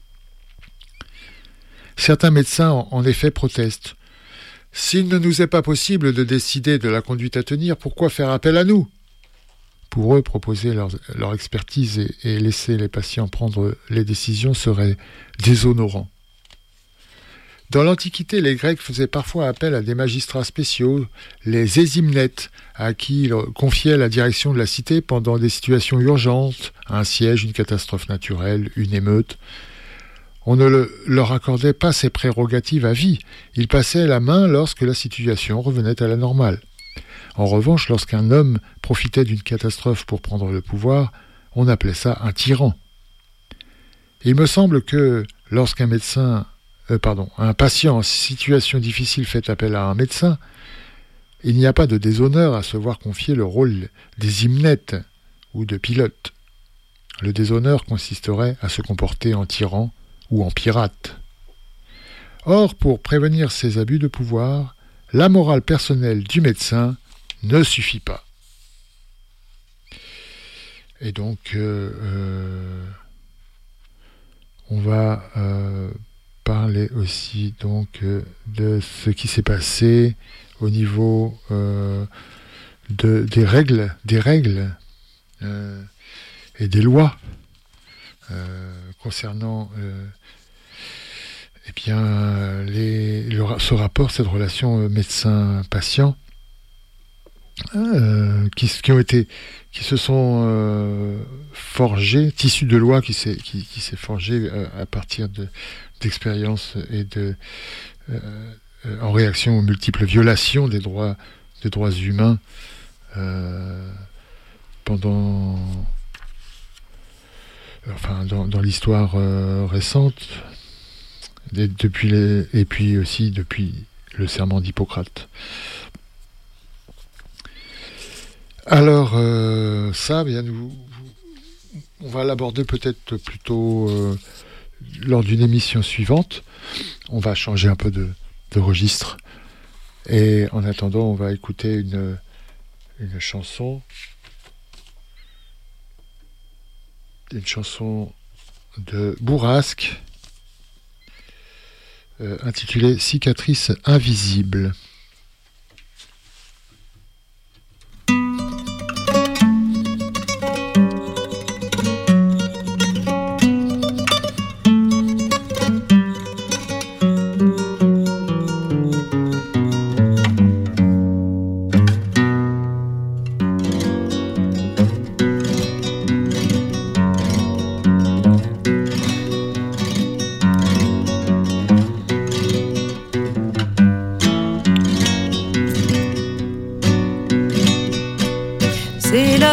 Certains médecins, en effet, protestent. « S'il ne nous est pas possible de décider de la conduite à tenir, pourquoi faire appel à nous ?» Pour eux, proposer leur, leur expertise et, et laisser les patients prendre les décisions serait déshonorant. Dans l'Antiquité, les Grecs faisaient parfois appel à des magistrats spéciaux, les ésimnètes, à qui ils confiaient la direction de la cité pendant des situations urgentes, un siège, une catastrophe naturelle, une émeute. On ne le, leur accordait pas ces prérogatives à vie, ils passaient la main lorsque la situation revenait à la normale. En revanche, lorsqu'un homme profitait d'une catastrophe pour prendre le pouvoir, on appelait ça un tyran. Il me semble que lorsqu'un médecin Euh, pardon, un patient en situation difficile fait appel à un médecin, il n'y a pas de déshonneur à se voir confier le rôle des hymnettes ou de pilote. Le déshonneur consisterait à se comporter en tyran ou en pirate. Or, pour prévenir ces abus de pouvoir, la morale personnelle du médecin ne suffit pas. Et donc, euh, euh, on va... Euh, parler aussi donc euh, de ce qui s'est passé au niveau euh, de, des règles, des règles euh, et des lois euh, concernant euh, eh bien, les, le, ce rapport, cette relation médecin-patient euh, qui, qui ont été, qui se sont euh, forgés, tissu de loi qui s'est, qui, qui s'est forgé euh, à partir de d'expérience et de euh, en réaction aux multiples violations des droits des droits humains euh, pendant enfin dans, dans l'histoire euh, récente et, depuis les, et puis aussi depuis le serment d'Hippocrate. Alors euh, ça bien nous on va l'aborder peut-être plutôt euh, lors d'une émission suivante. On va changer un peu de, de registre. Et en attendant, on va écouter une, une chanson. Une chanson de Bourrasque euh, intitulée Cicatrice invisible.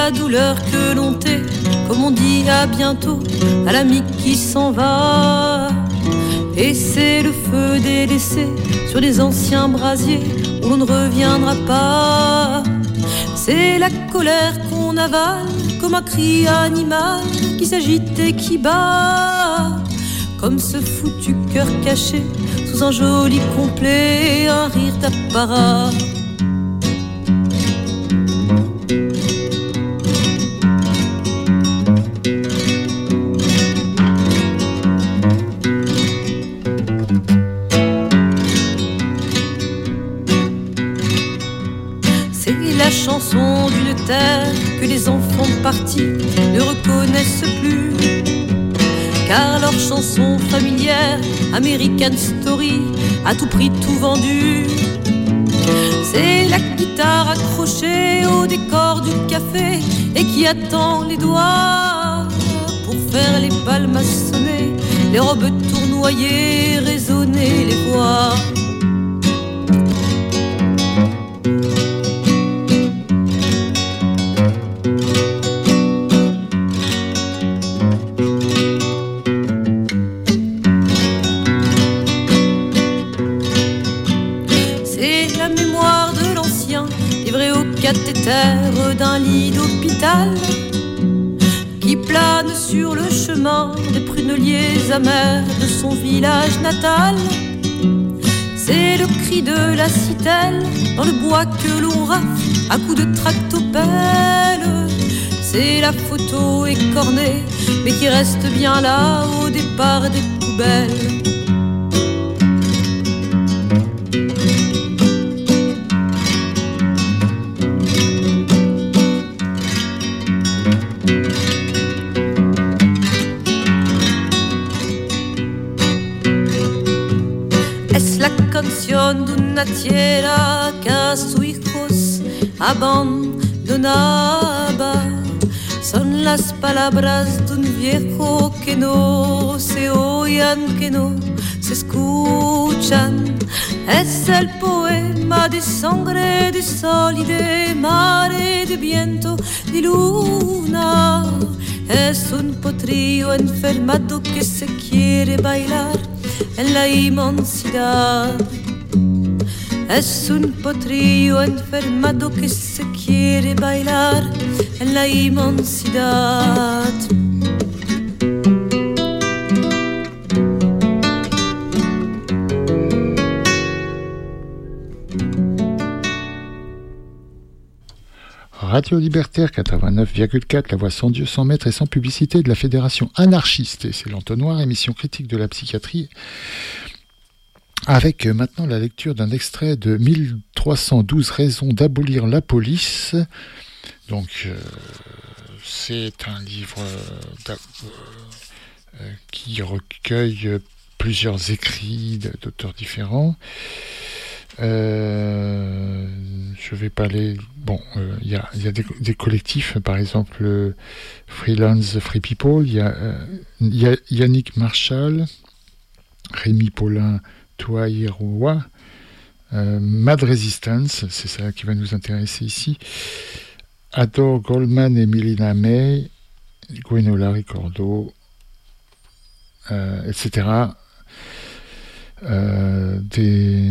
la douleur que l'on tait, comme on dit à bientôt à l'ami qui s'en va. Et c'est le feu délaissé sur les anciens brasiers où l'on ne reviendra pas. C'est la colère qu'on avale comme un cri animal qui s'agite et qui bat. Comme ce foutu cœur caché sous un joli complet, un rire d'apparat. La chanson d'une terre que les enfants partis ne reconnaissent plus, car leur chanson familière, American Story, a tout pris, tout vendu. C'est la guitare accrochée au décor du café et qui attend les doigts pour faire les palmes sonner, les robes tournoyer, résonner les voix. Cathéter d'un lit d'hôpital qui plane sur le chemin des pruneliers amers de son village natal. C'est le cri de la citelle dans le bois que l'on rafle à coups de tractopelle. C'est la photo écornée mais qui reste bien là au départ des poubelles. D'una tierra que a sus hijos abandonaba. Son las palabras de un viejo que no se oían, que no se escuchan. Es el poema de sangre, de sol y de mar y de viento, de luna. Es un potrillo enfermado que se quiere bailar en la inmensidad. Es un potrillo enfermado que se quiere bailar en la inmensidad. Radio Libertaire quatre-vingt-neuf virgule quatre, la voix sans Dieu, sans maître et sans publicité de la Fédération anarchiste. Et c'est l'entonnoir, émission critique de la psychiatrie. Avec maintenant la lecture d'un extrait de mille trois cent douze raisons d'abolir la police. Donc, euh, c'est un livre euh, euh, qui recueille plusieurs écrits d'auteurs différents. Euh, je vais pas aller. Bon, il euh, y a, y a des, des collectifs, par exemple euh, Freelance Free People. Il y a, euh, y a Yannick Marshall, Rémi Paulin. Toiroa, euh, Mad Resistance, c'est ça qui va nous intéresser ici. Adore Goldman et Melina May, Gwenola Ricordo, euh, et cetera. Euh, des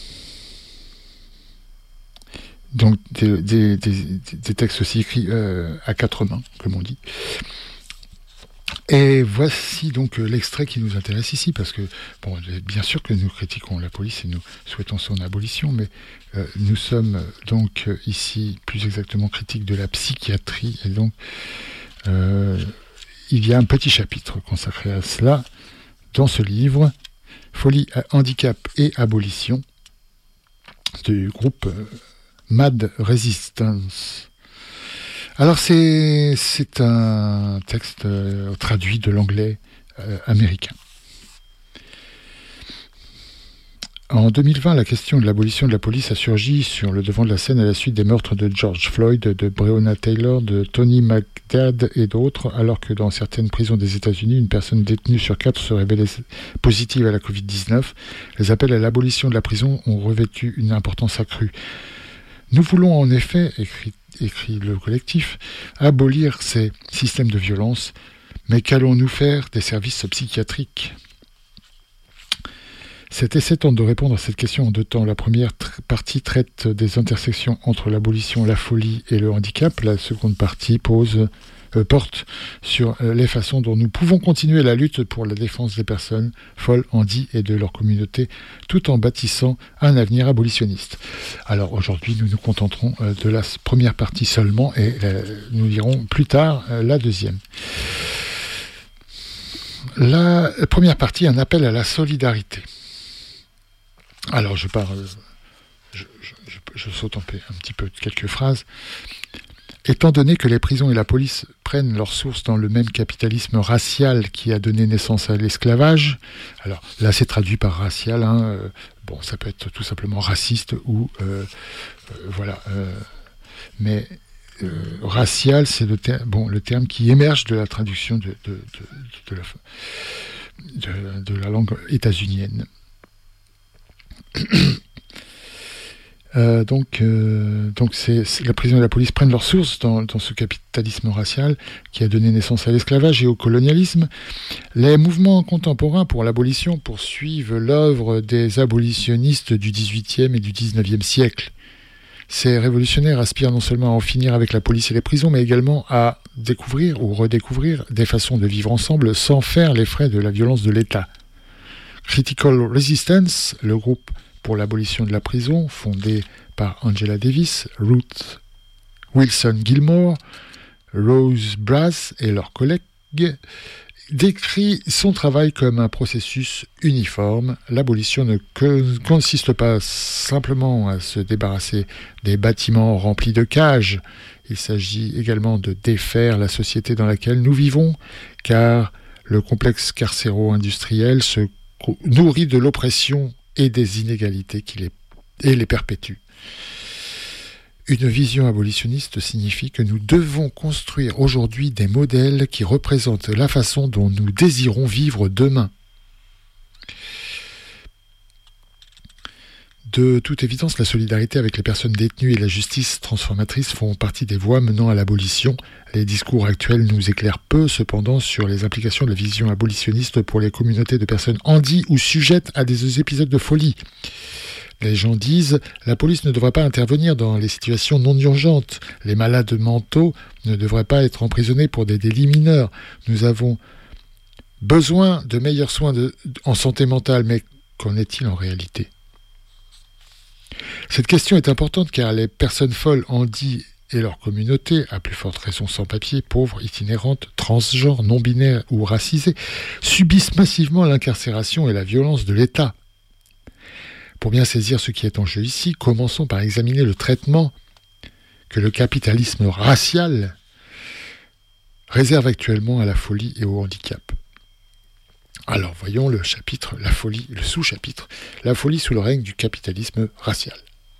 donc des, des, des, des textes aussi écrits euh, à quatre mains, comme on dit. Et voici donc l'extrait qui nous intéresse ici, parce que, bon, bien sûr que nous critiquons la police et nous souhaitons son abolition, mais euh, nous sommes donc ici plus exactement critiques de la psychiatrie, et donc euh, il y a un petit chapitre consacré à cela dans ce livre, Folie, handicap et abolition, du groupe euh, Mad Resistance. Alors c'est, c'est un texte euh, traduit de l'anglais euh, américain. En deux mille vingt, la question de l'abolition de la police a surgi sur le devant de la scène à la suite des meurtres de George Floyd, de Breonna Taylor, de Tony McDade et d'autres, alors que dans certaines prisons des États-Unis, une personne détenue sur quatre se révélait positive à la covid dix-neuf. Les appels à l'abolition de la prison ont revêtu une importance accrue. Nous voulons en effet, écrit écrit le collectif, abolir ces systèmes de violence. Mais qu'allons-nous faire des services psychiatriques ? Cet essai tente de répondre à cette question en deux temps. La première tr- partie traite des intersections entre l'abolition, la folie et le handicap. La seconde partie pose, euh, porte sur euh, les façons dont nous pouvons continuer la lutte pour la défense des personnes folles, handies et de leur communauté, tout en bâtissant un avenir abolitionniste. Alors aujourd'hui, nous nous contenterons euh, de la première partie seulement et euh, nous lirons plus tard euh, la deuxième. La première partie, un appel à la solidarité. Alors, je parle, je, je, je, je saute un, peu, un petit peu quelques phrases. Étant donné que les prisons et la police prennent leur source dans le même capitalisme racial qui a donné naissance à l'esclavage, alors là c'est traduit par racial, hein, euh, bon ça peut être tout simplement raciste ou euh, euh, voilà, euh, mais euh, racial c'est le, ter- bon, le terme qui émerge de la traduction de, de, de, de, la, de, de la langue états-unienne. Euh, donc, euh, donc c'est, c'est, la prison et la police prennent leur source dans, dans ce capitalisme racial qui a donné naissance à l'esclavage et au colonialisme. Les mouvements contemporains pour l'abolition poursuivent l'œuvre des abolitionnistes du dix-huitième et du dix-neuvième siècle. Ces révolutionnaires aspirent non seulement à en finir avec la police et les prisons, mais également à découvrir ou redécouvrir des façons de vivre ensemble sans faire les frais de la violence de l'État. Critical Resistance, le groupe pour l'abolition de la prison, fondé par Angela Davis, Ruth Wilson Gilmore, Rose Brass et leurs collègues, décrit son travail comme un processus uniforme. L'abolition ne que, consiste pas simplement à se débarrasser des bâtiments remplis de cages. Il s'agit également de défaire la société dans laquelle nous vivons, car le complexe carcéro-industriel se nourrit de l'oppression et des inégalités qui les, et les perpétuent. Une vision abolitionniste signifie que nous devons construire aujourd'hui des modèles qui représentent la façon dont nous désirons vivre demain. De toute évidence, la solidarité avec les personnes détenues et la justice transformatrice font partie des voies menant à l'abolition. Les discours actuels nous éclairent peu, cependant, sur les implications de la vision abolitionniste pour les communautés de personnes handies ou sujettes à des épisodes de folie. Les gens disent « la police ne devrait pas intervenir dans les situations non urgentes. Les malades mentaux ne devraient pas être emprisonnés pour des délits mineurs. Nous avons besoin de meilleurs soins de, en santé mentale. » Mais qu'en est-il en réalité ? Cette question est importante car les personnes folles, handies et leur communauté, à plus forte raison sans-papiers, pauvres, itinérantes, transgenres, non-binaires ou racisées, subissent massivement l'incarcération et la violence de l'État. Pour bien saisir ce qui est en jeu ici, commençons par examiner le traitement que le capitalisme racial réserve actuellement à la folie et au handicap. Alors voyons le chapitre, la folie, le sous-chapitre, la folie sous le règne du capitalisme racial.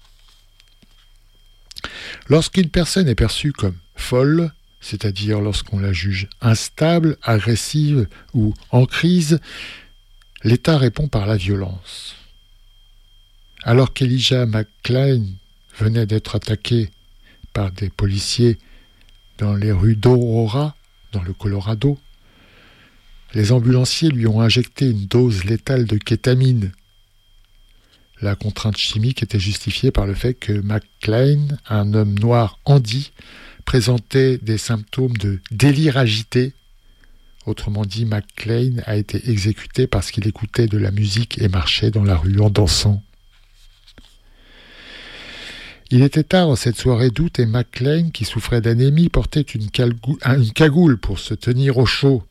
Lorsqu'une personne est perçue comme folle, c'est-à-dire lorsqu'on la juge instable, agressive ou en crise, l'État répond par la violence. Alors qu'Elijah McClain venait d'être attaqué par des policiers dans les rues d'Aurora, dans le Colorado, les ambulanciers lui ont injecté une dose létale de kétamine. La contrainte chimique était justifiée par le fait que McClain, un homme noir handi, présentait des symptômes de délire agité. Autrement dit, McClain a été exécuté parce qu'il écoutait de la musique et marchait dans la rue en dansant. Il était tard cette soirée d'août et McClain, qui souffrait d'anémie, portait une, calgou- une cagoule pour se tenir au chaud.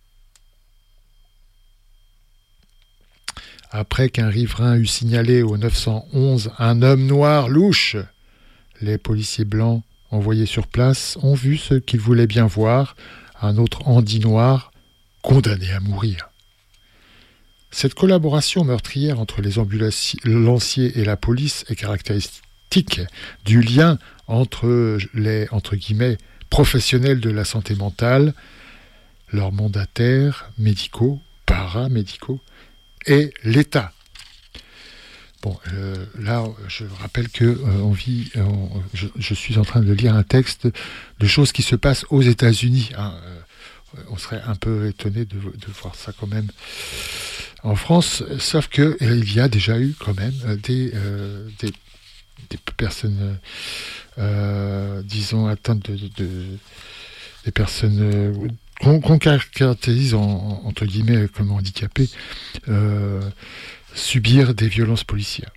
Après qu'un riverain eut signalé au neuf cent onze un homme noir louche, les policiers blancs envoyés sur place ont vu ce qu'ils voulaient bien voir, un autre handi noir condamné à mourir. Cette collaboration meurtrière entre les ambulanciers et la police est caractéristique du lien entre les, entre guillemets, professionnels de la santé mentale, leurs mandataires médicaux, paramédicaux, et l'État. Bon, euh, là, je rappelle que euh, on vit, euh, on, je, je suis en train de lire un texte de choses qui se passent aux États-Unis. Hein. Euh, on serait un peu étonné de, de voir ça quand même en France, sauf que il y a déjà eu quand même des euh, des, des personnes, euh, disons, atteintes de, de, de des personnes euh, qu'on, qu'on caractérise en, en, entre guillemets comme handicapées. Euh, subir des violences policières.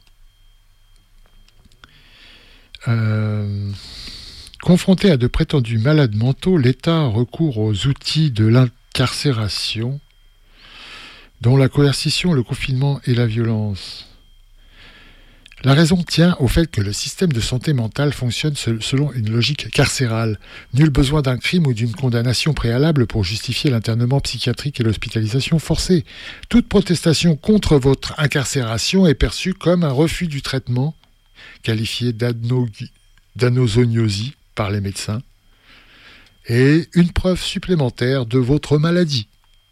Euh, confronté à de prétendus malades mentaux, l'État recourt aux outils de l'incarcération, dont la coercition, le confinement et la violence. La raison tient au fait que le système de santé mentale fonctionne selon une logique carcérale. Nul besoin d'un crime ou d'une condamnation préalable pour justifier l'internement psychiatrique et l'hospitalisation forcée. Toute protestation contre votre incarcération est perçue comme un refus du traitement, qualifié d'ano- d'anosognosie par les médecins, et une preuve supplémentaire de votre maladie.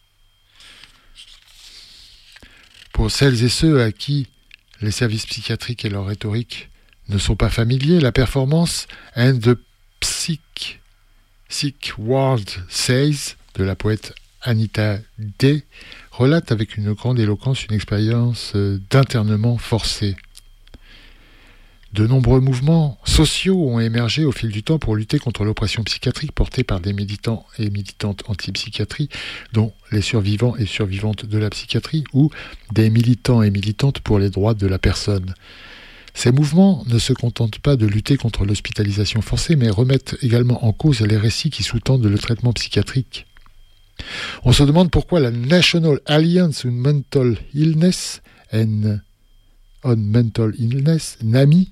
Pour celles et ceux à qui les services psychiatriques et leur rhétorique ne sont pas familiers, la performance « And the Psych, Psych World Says » de la poète Anita Day relate avec une grande éloquence une expérience d'internement forcé. De nombreux mouvements sociaux ont émergé au fil du temps pour lutter contre l'oppression psychiatrique portée par des militants et militantes anti-psychiatrie, dont les survivants et survivantes de la psychiatrie, ou des militants et militantes pour les droits de la personne. Ces mouvements ne se contentent pas de lutter contre l'hospitalisation forcée, mais remettent également en cause les récits qui sous-tendent le traitement psychiatrique. On se demande pourquoi la National Alliance on Mental Illness, N- on Mental Illness, NAMI,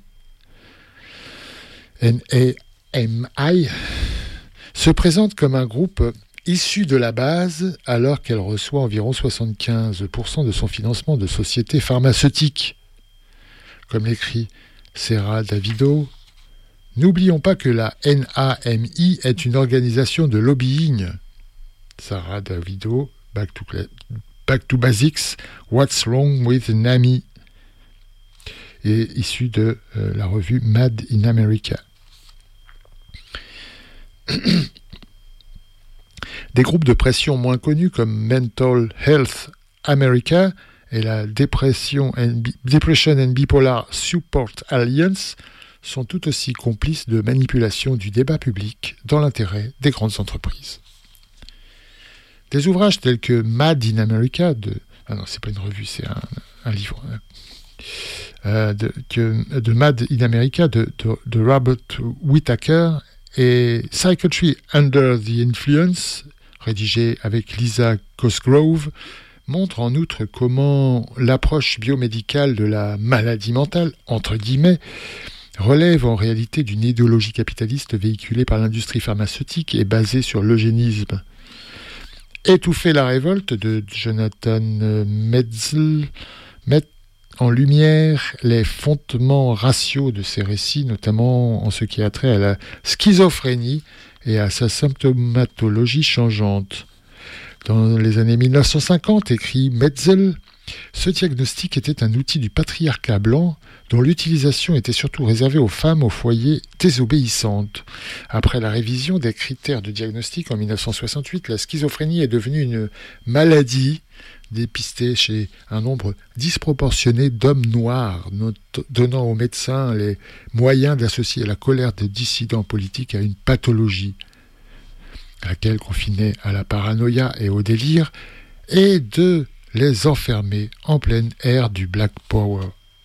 N A M I, se présente comme un groupe issu de la base alors qu'elle reçoit environ soixante-quinze pour cent de son financement de sociétés pharmaceutiques. Comme l'écrit Sarah Davido, n'oublions pas que la N A M I est une organisation de lobbying. Sarah Davido, Back to, Back to Basics, What's Wrong with NAMI, est issue de euh, la revue Mad in America. Des groupes de pression moins connus comme Mental Health America et la Depression and, Depression and Bipolar Support Alliance sont tout aussi complices de manipulation du débat public dans l'intérêt des grandes entreprises. Des ouvrages tels que Mad in America de... Ah non, c'est pas une revue, c'est un, un livre... Euh, de, que, de Mad in America de, de, de Robert Whittaker et Psychiatry Under the Influence, rédigé avec Lisa Cosgrove, montre en outre comment l'approche biomédicale de la maladie mentale, entre guillemets, relève en réalité d'une idéologie capitaliste véhiculée par l'industrie pharmaceutique et basée sur l'eugénisme. Étouffer la révolte de Jonathan Metzl met en lumière les fondements raciaux de ces récits, notamment en ce qui a trait à la schizophrénie et à sa symptomatologie changeante. Dans les années mille neuf cent cinquante, écrit Metzl, ce diagnostic était un outil du patriarcat blanc dont l'utilisation était surtout réservée aux femmes au foyer désobéissantes. Après la révision des critères de diagnostic en mille neuf cent soixante-huit, la schizophrénie est devenue une maladie dépistée chez un nombre disproportionné d'hommes noirs, not- donnant aux médecins les moyens d'associer la colère des dissidents politiques à une pathologie, laquelle confinait à la paranoïa et au délire, et de les enfermer en pleine ère du Black Power.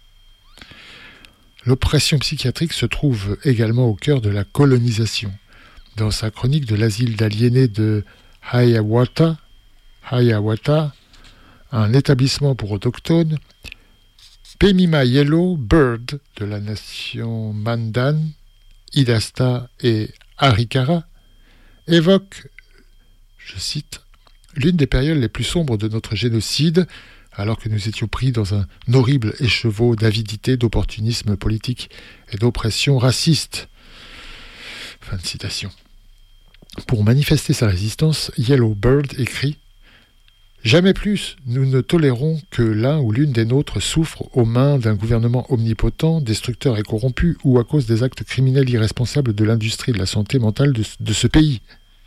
L'oppression psychiatrique se trouve également au cœur de la colonisation. Dans sa chronique de l'asile d'aliénés de Hiawatha, Hiawatha, un établissement pour autochtones, Pemima Yellow Bird de la nation Mandan, Hidasta et Arikara évoque, je cite, l'une des périodes les plus sombres de notre génocide, alors que nous étions pris dans un horrible écheveau d'avidité, d'opportunisme politique et d'oppression raciste. Fin de citation. Pour manifester sa résistance, Yellow Bird écrit « Jamais plus nous ne tolérons que l'un ou l'une des nôtres souffre aux mains d'un gouvernement omnipotent, destructeur et corrompu, ou à cause des actes criminels irresponsables de l'industrie de la santé mentale de, de ce pays.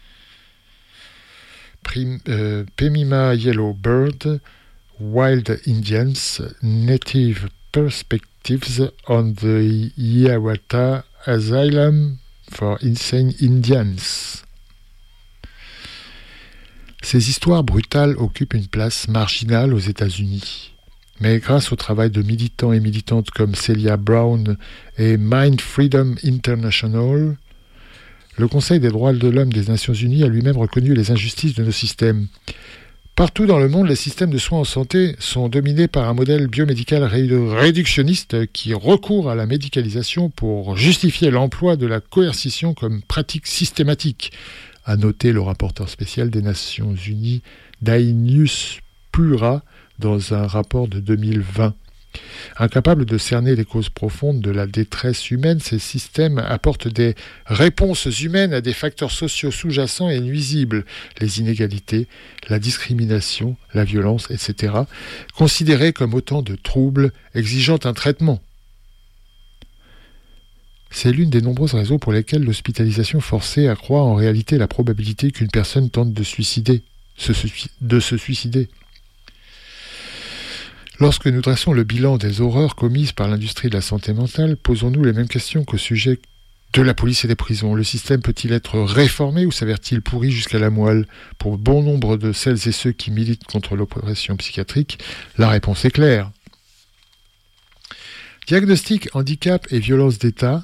Prim, euh, Pemima Yellow Bird, Wild Indians, Native Perspectives on the Hiawatha Asylum for Insane Indians. Ces histoires brutales occupent une place marginale aux États-Unis. Mais grâce au travail de militants et militantes comme Celia Brown et Mind Freedom International, le Conseil des droits de l'homme des Nations Unies a lui-même reconnu les injustices de nos systèmes. Partout dans le monde, les systèmes de soins en santé sont dominés par un modèle biomédical réductionniste qui recourt à la médicalisation pour justifier l'emploi de la coercition comme pratique systématique, a noté le rapporteur spécial des Nations Unies, Dainius Pura, dans un rapport de deux mille vingt. Incapables de cerner les causes profondes de la détresse humaine, ces systèmes apportent des réponses humaines à des facteurs sociaux sous-jacents et nuisibles, les inégalités, la discrimination, la violence, et cetera, considérés comme autant de troubles exigeant un traitement. C'est l'une des nombreuses raisons pour lesquelles l'hospitalisation forcée accroît en réalité la probabilité qu'une personne tente de, suicider, de se suicider. Lorsque nous dressons le bilan des horreurs commises par l'industrie de la santé mentale, posons-nous les mêmes questions qu'au sujet de la police et des prisons. Le système peut-il être réformé ou s'avère-t-il pourri jusqu'à la moelle? Pour bon nombre de celles et ceux qui militent contre l'oppression psychiatrique, la réponse est claire. Diagnostic, handicap et violence d'État.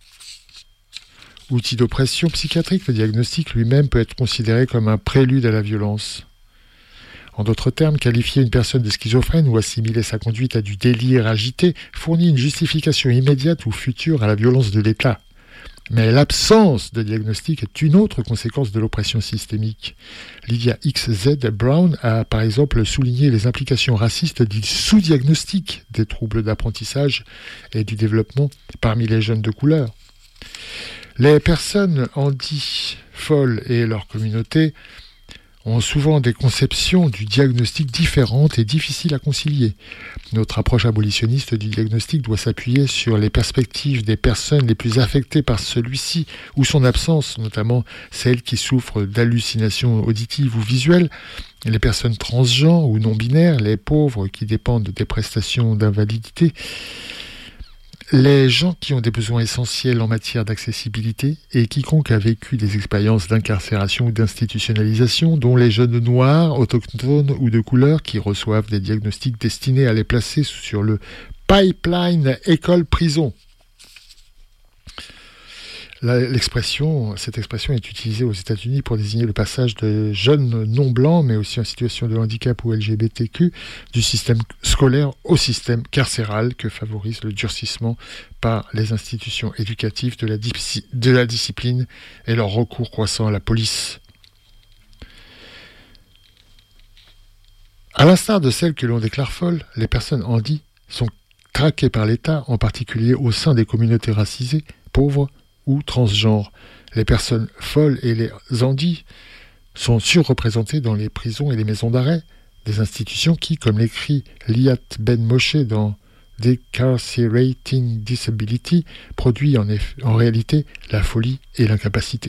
Outil d'oppression psychiatrique, le diagnostic lui-même peut être considéré comme un prélude à la violence. En d'autres termes, qualifier une personne de schizophrène ou assimiler sa conduite à du délire agité fournit une justification immédiate ou future à la violence de l'État. Mais l'absence de diagnostic est une autre conséquence de l'oppression systémique. Lydia X Z Brown a par exemple souligné les implications racistes du sous-diagnostic des troubles d'apprentissage et du développement parmi les jeunes de couleur. Les personnes handies, folles et leur communauté ont souvent des conceptions du diagnostic différentes et difficiles à concilier. Notre approche abolitionniste du diagnostic doit s'appuyer sur les perspectives des personnes les plus affectées par celui-ci ou son absence, notamment celles qui souffrent d'hallucinations auditives ou visuelles, les personnes transgenres ou non-binaires, les pauvres qui dépendent des prestations d'invalidité, les gens qui ont des besoins essentiels en matière d'accessibilité et quiconque a vécu des expériences d'incarcération ou d'institutionnalisation, dont les jeunes noirs, autochtones ou de couleur qui reçoivent des diagnostics destinés à les placer sur le pipeline école-prison. La, l'expression, cette expression est utilisée aux États-Unis pour désigner le passage de jeunes non-blancs, mais aussi en situation de handicap ou L G B T Q, du système scolaire au système carcéral que favorise le durcissement par les institutions éducatives de la, di- de la discipline et leur recours croissant à la police. À l'instar de celles que l'on déclare folles, les personnes handies sont traquées par l'État, en particulier au sein des communautés racisées, pauvres ou transgenres. Les personnes folles et les handis sont surreprésentées dans les prisons et les maisons d'arrêt, des institutions qui, comme l'écrit Liat Ben Moshe dans Decarcerating Disability, produit en, eff- en réalité la folie et l'incapacité.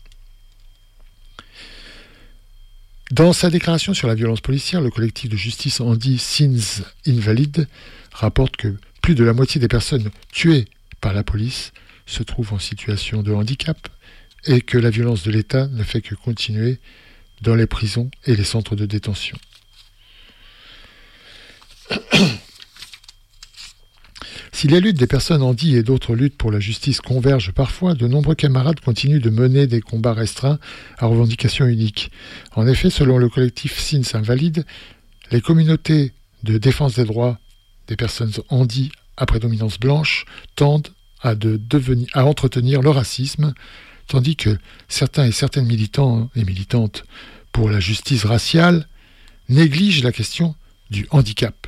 Dans sa déclaration sur la violence policière, le collectif de justice handi Sins Invalid rapporte que plus de la moitié des personnes tuées par la police se trouvent en situation de handicap et que la violence de l'État ne fait que continuer dans les prisons et les centres de détention. Si les luttes des personnes handies et d'autres luttes pour la justice convergent parfois, de nombreux camarades continuent de mener des combats restreints à revendication unique. En effet, selon le collectif Sins Invalide, les communautés de défense des droits des personnes handies à prédominance blanche tendent à, de devenir, à entretenir le racisme, tandis que certains et certaines militants et militantes pour la justice raciale négligent la question du handicap.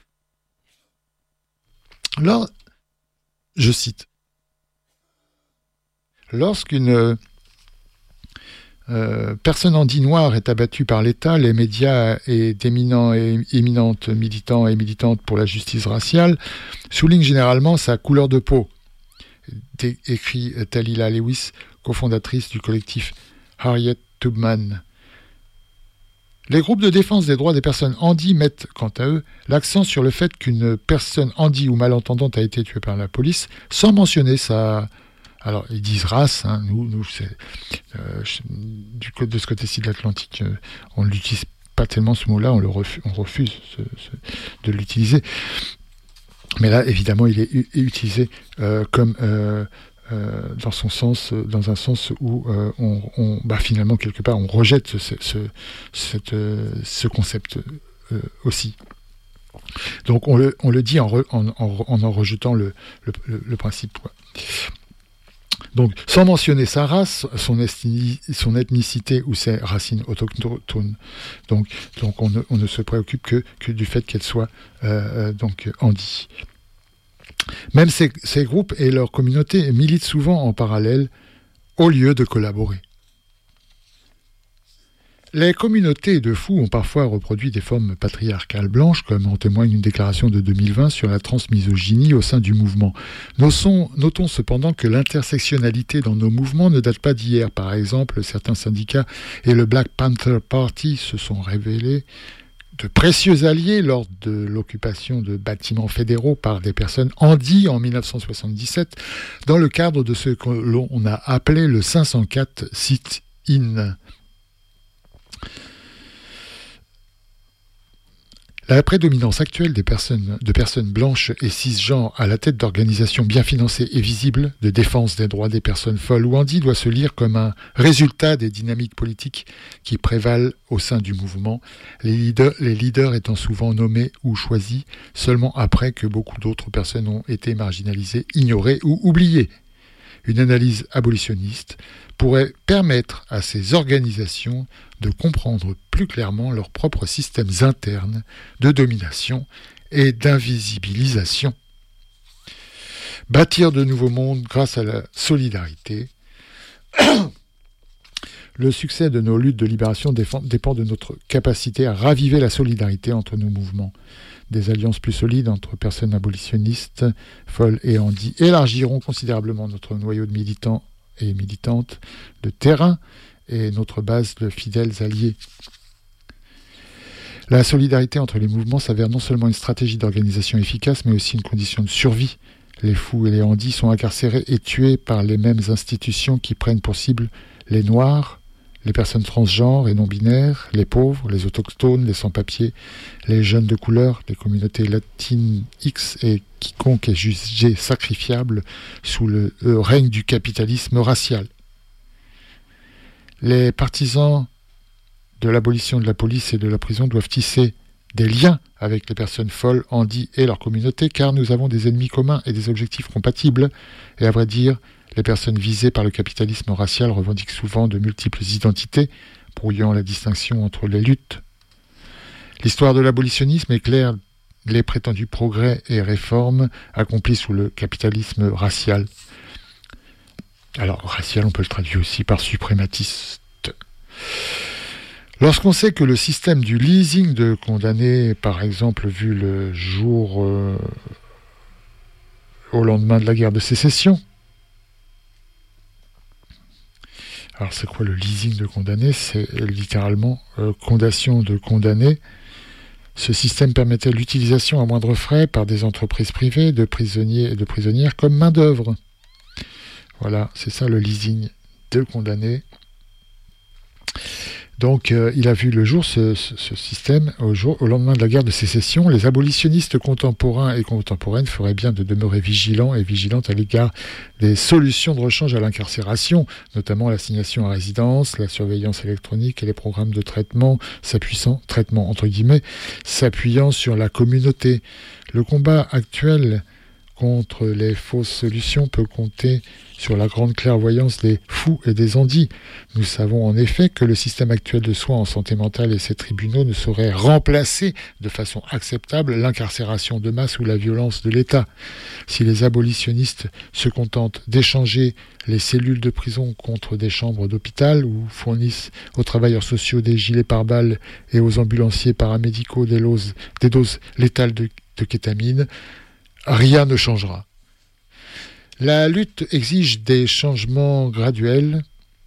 Là, je cite, lorsqu'une euh, personne handi noire est abattue par l'État, les médias et d'éminents et éminentes militants et militantes pour la justice raciale soulignent généralement sa couleur de peau, écrit Talila Lewis, cofondatrice du collectif Harriet Tubman. Les groupes de défense des droits des personnes handies mettent, quant à eux, l'accent sur le fait qu'une personne handie ou malentendante a été tuée par la police, sans mentionner sa... Alors, ils disent race, hein, nous, nous c'est, euh, du côté de ce côté-ci de l'Atlantique, euh, on ne l'utilise pas tellement ce mot-là, on, le refuse, on refuse ce, ce, de l'utiliser. Mais là, évidemment, il est u- utilisé euh, comme... Euh, Euh, dans son sens, dans un sens où euh, on, on, bah finalement quelque part on rejette ce, ce, cette, ce concept euh, aussi. Donc on le, on le dit en, re, en, en, en en rejetant le, le, le principe, quoi. Donc sans mentionner sa race, son, ethni, son ethnicité ou ses racines autochtones. Donc, donc on, ne, on ne se préoccupe que, que du fait qu'elle soit euh, donc handi. Même ces, ces groupes et leurs communautés militent souvent en parallèle au lieu de collaborer. Les communautés de fous ont parfois reproduit des formes patriarcales blanches, comme en témoigne une déclaration de deux mille vingt sur la transmisogynie au sein du mouvement. Notons, notons cependant que l'intersectionnalité dans nos mouvements ne date pas d'hier. Par exemple, certains syndicats et le Black Panther Party se sont révélés de précieux alliés lors de l'occupation de bâtiments fédéraux par des personnes handies en dix-neuf cent soixante-dix-sept, dans le cadre de ce que l'on a appelé le cinq cent quatre sit-in. La prédominance actuelle des personnes, de personnes blanches et cisgenres à la tête d'organisations bien financées et visibles de défense des droits des personnes folles ou handies doit se lire comme un résultat des dynamiques politiques qui prévalent au sein du mouvement, les leaders, les leaders étant souvent nommés ou choisis seulement après que beaucoup d'autres personnes ont été marginalisées, ignorées ou oubliées. Une analyse abolitionniste pourrait permettre à ces organisations de comprendre plus clairement leurs propres systèmes internes de domination et d'invisibilisation. Bâtir de nouveaux mondes grâce à la solidarité. Le succès de nos luttes de libération dépend de notre capacité à raviver la solidarité entre nos mouvements. Des alliances plus solides entre personnes abolitionnistes, folles et handies élargiront considérablement notre noyau de militants et militantes de terrain et notre base de fidèles alliés. La solidarité entre les mouvements s'avère non seulement une stratégie d'organisation efficace, mais aussi une condition de survie. Les fous et les handis sont incarcérés et tués par les mêmes institutions qui prennent pour cible les Noirs, les personnes transgenres et non-binaires, les pauvres, les autochtones, les sans-papiers, les jeunes de couleur, les communautés latines X et quiconque est jugé sacrifiable sous le euh, règne du capitalisme racial. Les partisans de l'abolition de la police et de la prison doivent tisser des liens avec les personnes folles, handies et leur communauté, car nous avons des ennemis communs et des objectifs compatibles, et à vrai dire, les personnes visées par le capitalisme racial revendiquent souvent de multiples identités, brouillant la distinction entre les luttes. L'histoire de l'abolitionnisme éclaire les prétendus progrès et réformes accomplis sous le capitalisme racial. Alors, racial, on peut le traduire aussi par suprématiste. Lorsqu'on sait que le système du leasing de condamnés, par exemple, vu le jour euh, au lendemain de la guerre de sécession, alors c'est quoi le leasing de condamnés? C'est littéralement euh, condamnation de condamnés. Ce système permettait l'utilisation à moindre frais par des entreprises privées de prisonniers et de prisonnières comme main-d'œuvre. Voilà, c'est ça le leasing de condamnés. Donc, euh, il a vu le jour, ce, ce, ce système, au, jour, au lendemain de la guerre de sécession. Les abolitionnistes contemporains et contemporaines feraient bien de demeurer vigilants et vigilantes à l'égard des solutions de rechange à l'incarcération, notamment l'assignation à résidence, la surveillance électronique et les programmes de traitement s'appuyant, traitement entre guillemets, s'appuyant sur la communauté. Le combat actuel contre les fausses solutions peut compter sur la grande clairvoyance des fous et des andis. Nous savons en effet que le système actuel de soins en santé mentale et ses tribunaux ne sauraient remplacer de façon acceptable l'incarcération de masse ou la violence de l'État. Si les abolitionnistes se contentent d'échanger les cellules de prison contre des chambres d'hôpital ou fournissent aux travailleurs sociaux des gilets pare-balles et aux ambulanciers paramédicaux des, doses, des doses létales de, de kétamine, rien ne changera. La lutte exige des changements graduels,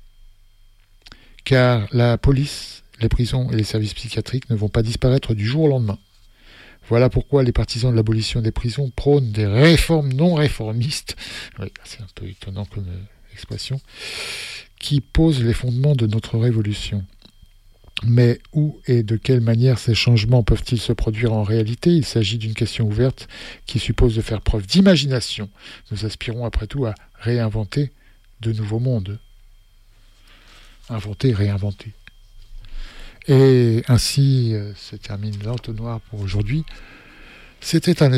car la police, les prisons et les services psychiatriques ne vont pas disparaître du jour au lendemain. Voilà pourquoi les partisans de l'abolition des prisons prônent des réformes non réformistes, oui, c'est un peu étonnant comme expression, qui posent les fondements de notre révolution. Mais où et de quelle manière ces changements peuvent-ils se produire en réalité ? Il s'agit d'une question ouverte qui suppose de faire preuve d'imagination. Nous aspirons après tout à réinventer de nouveaux mondes. Inventer, réinventer. Et ainsi se termine l'entonnoir pour aujourd'hui. C'était un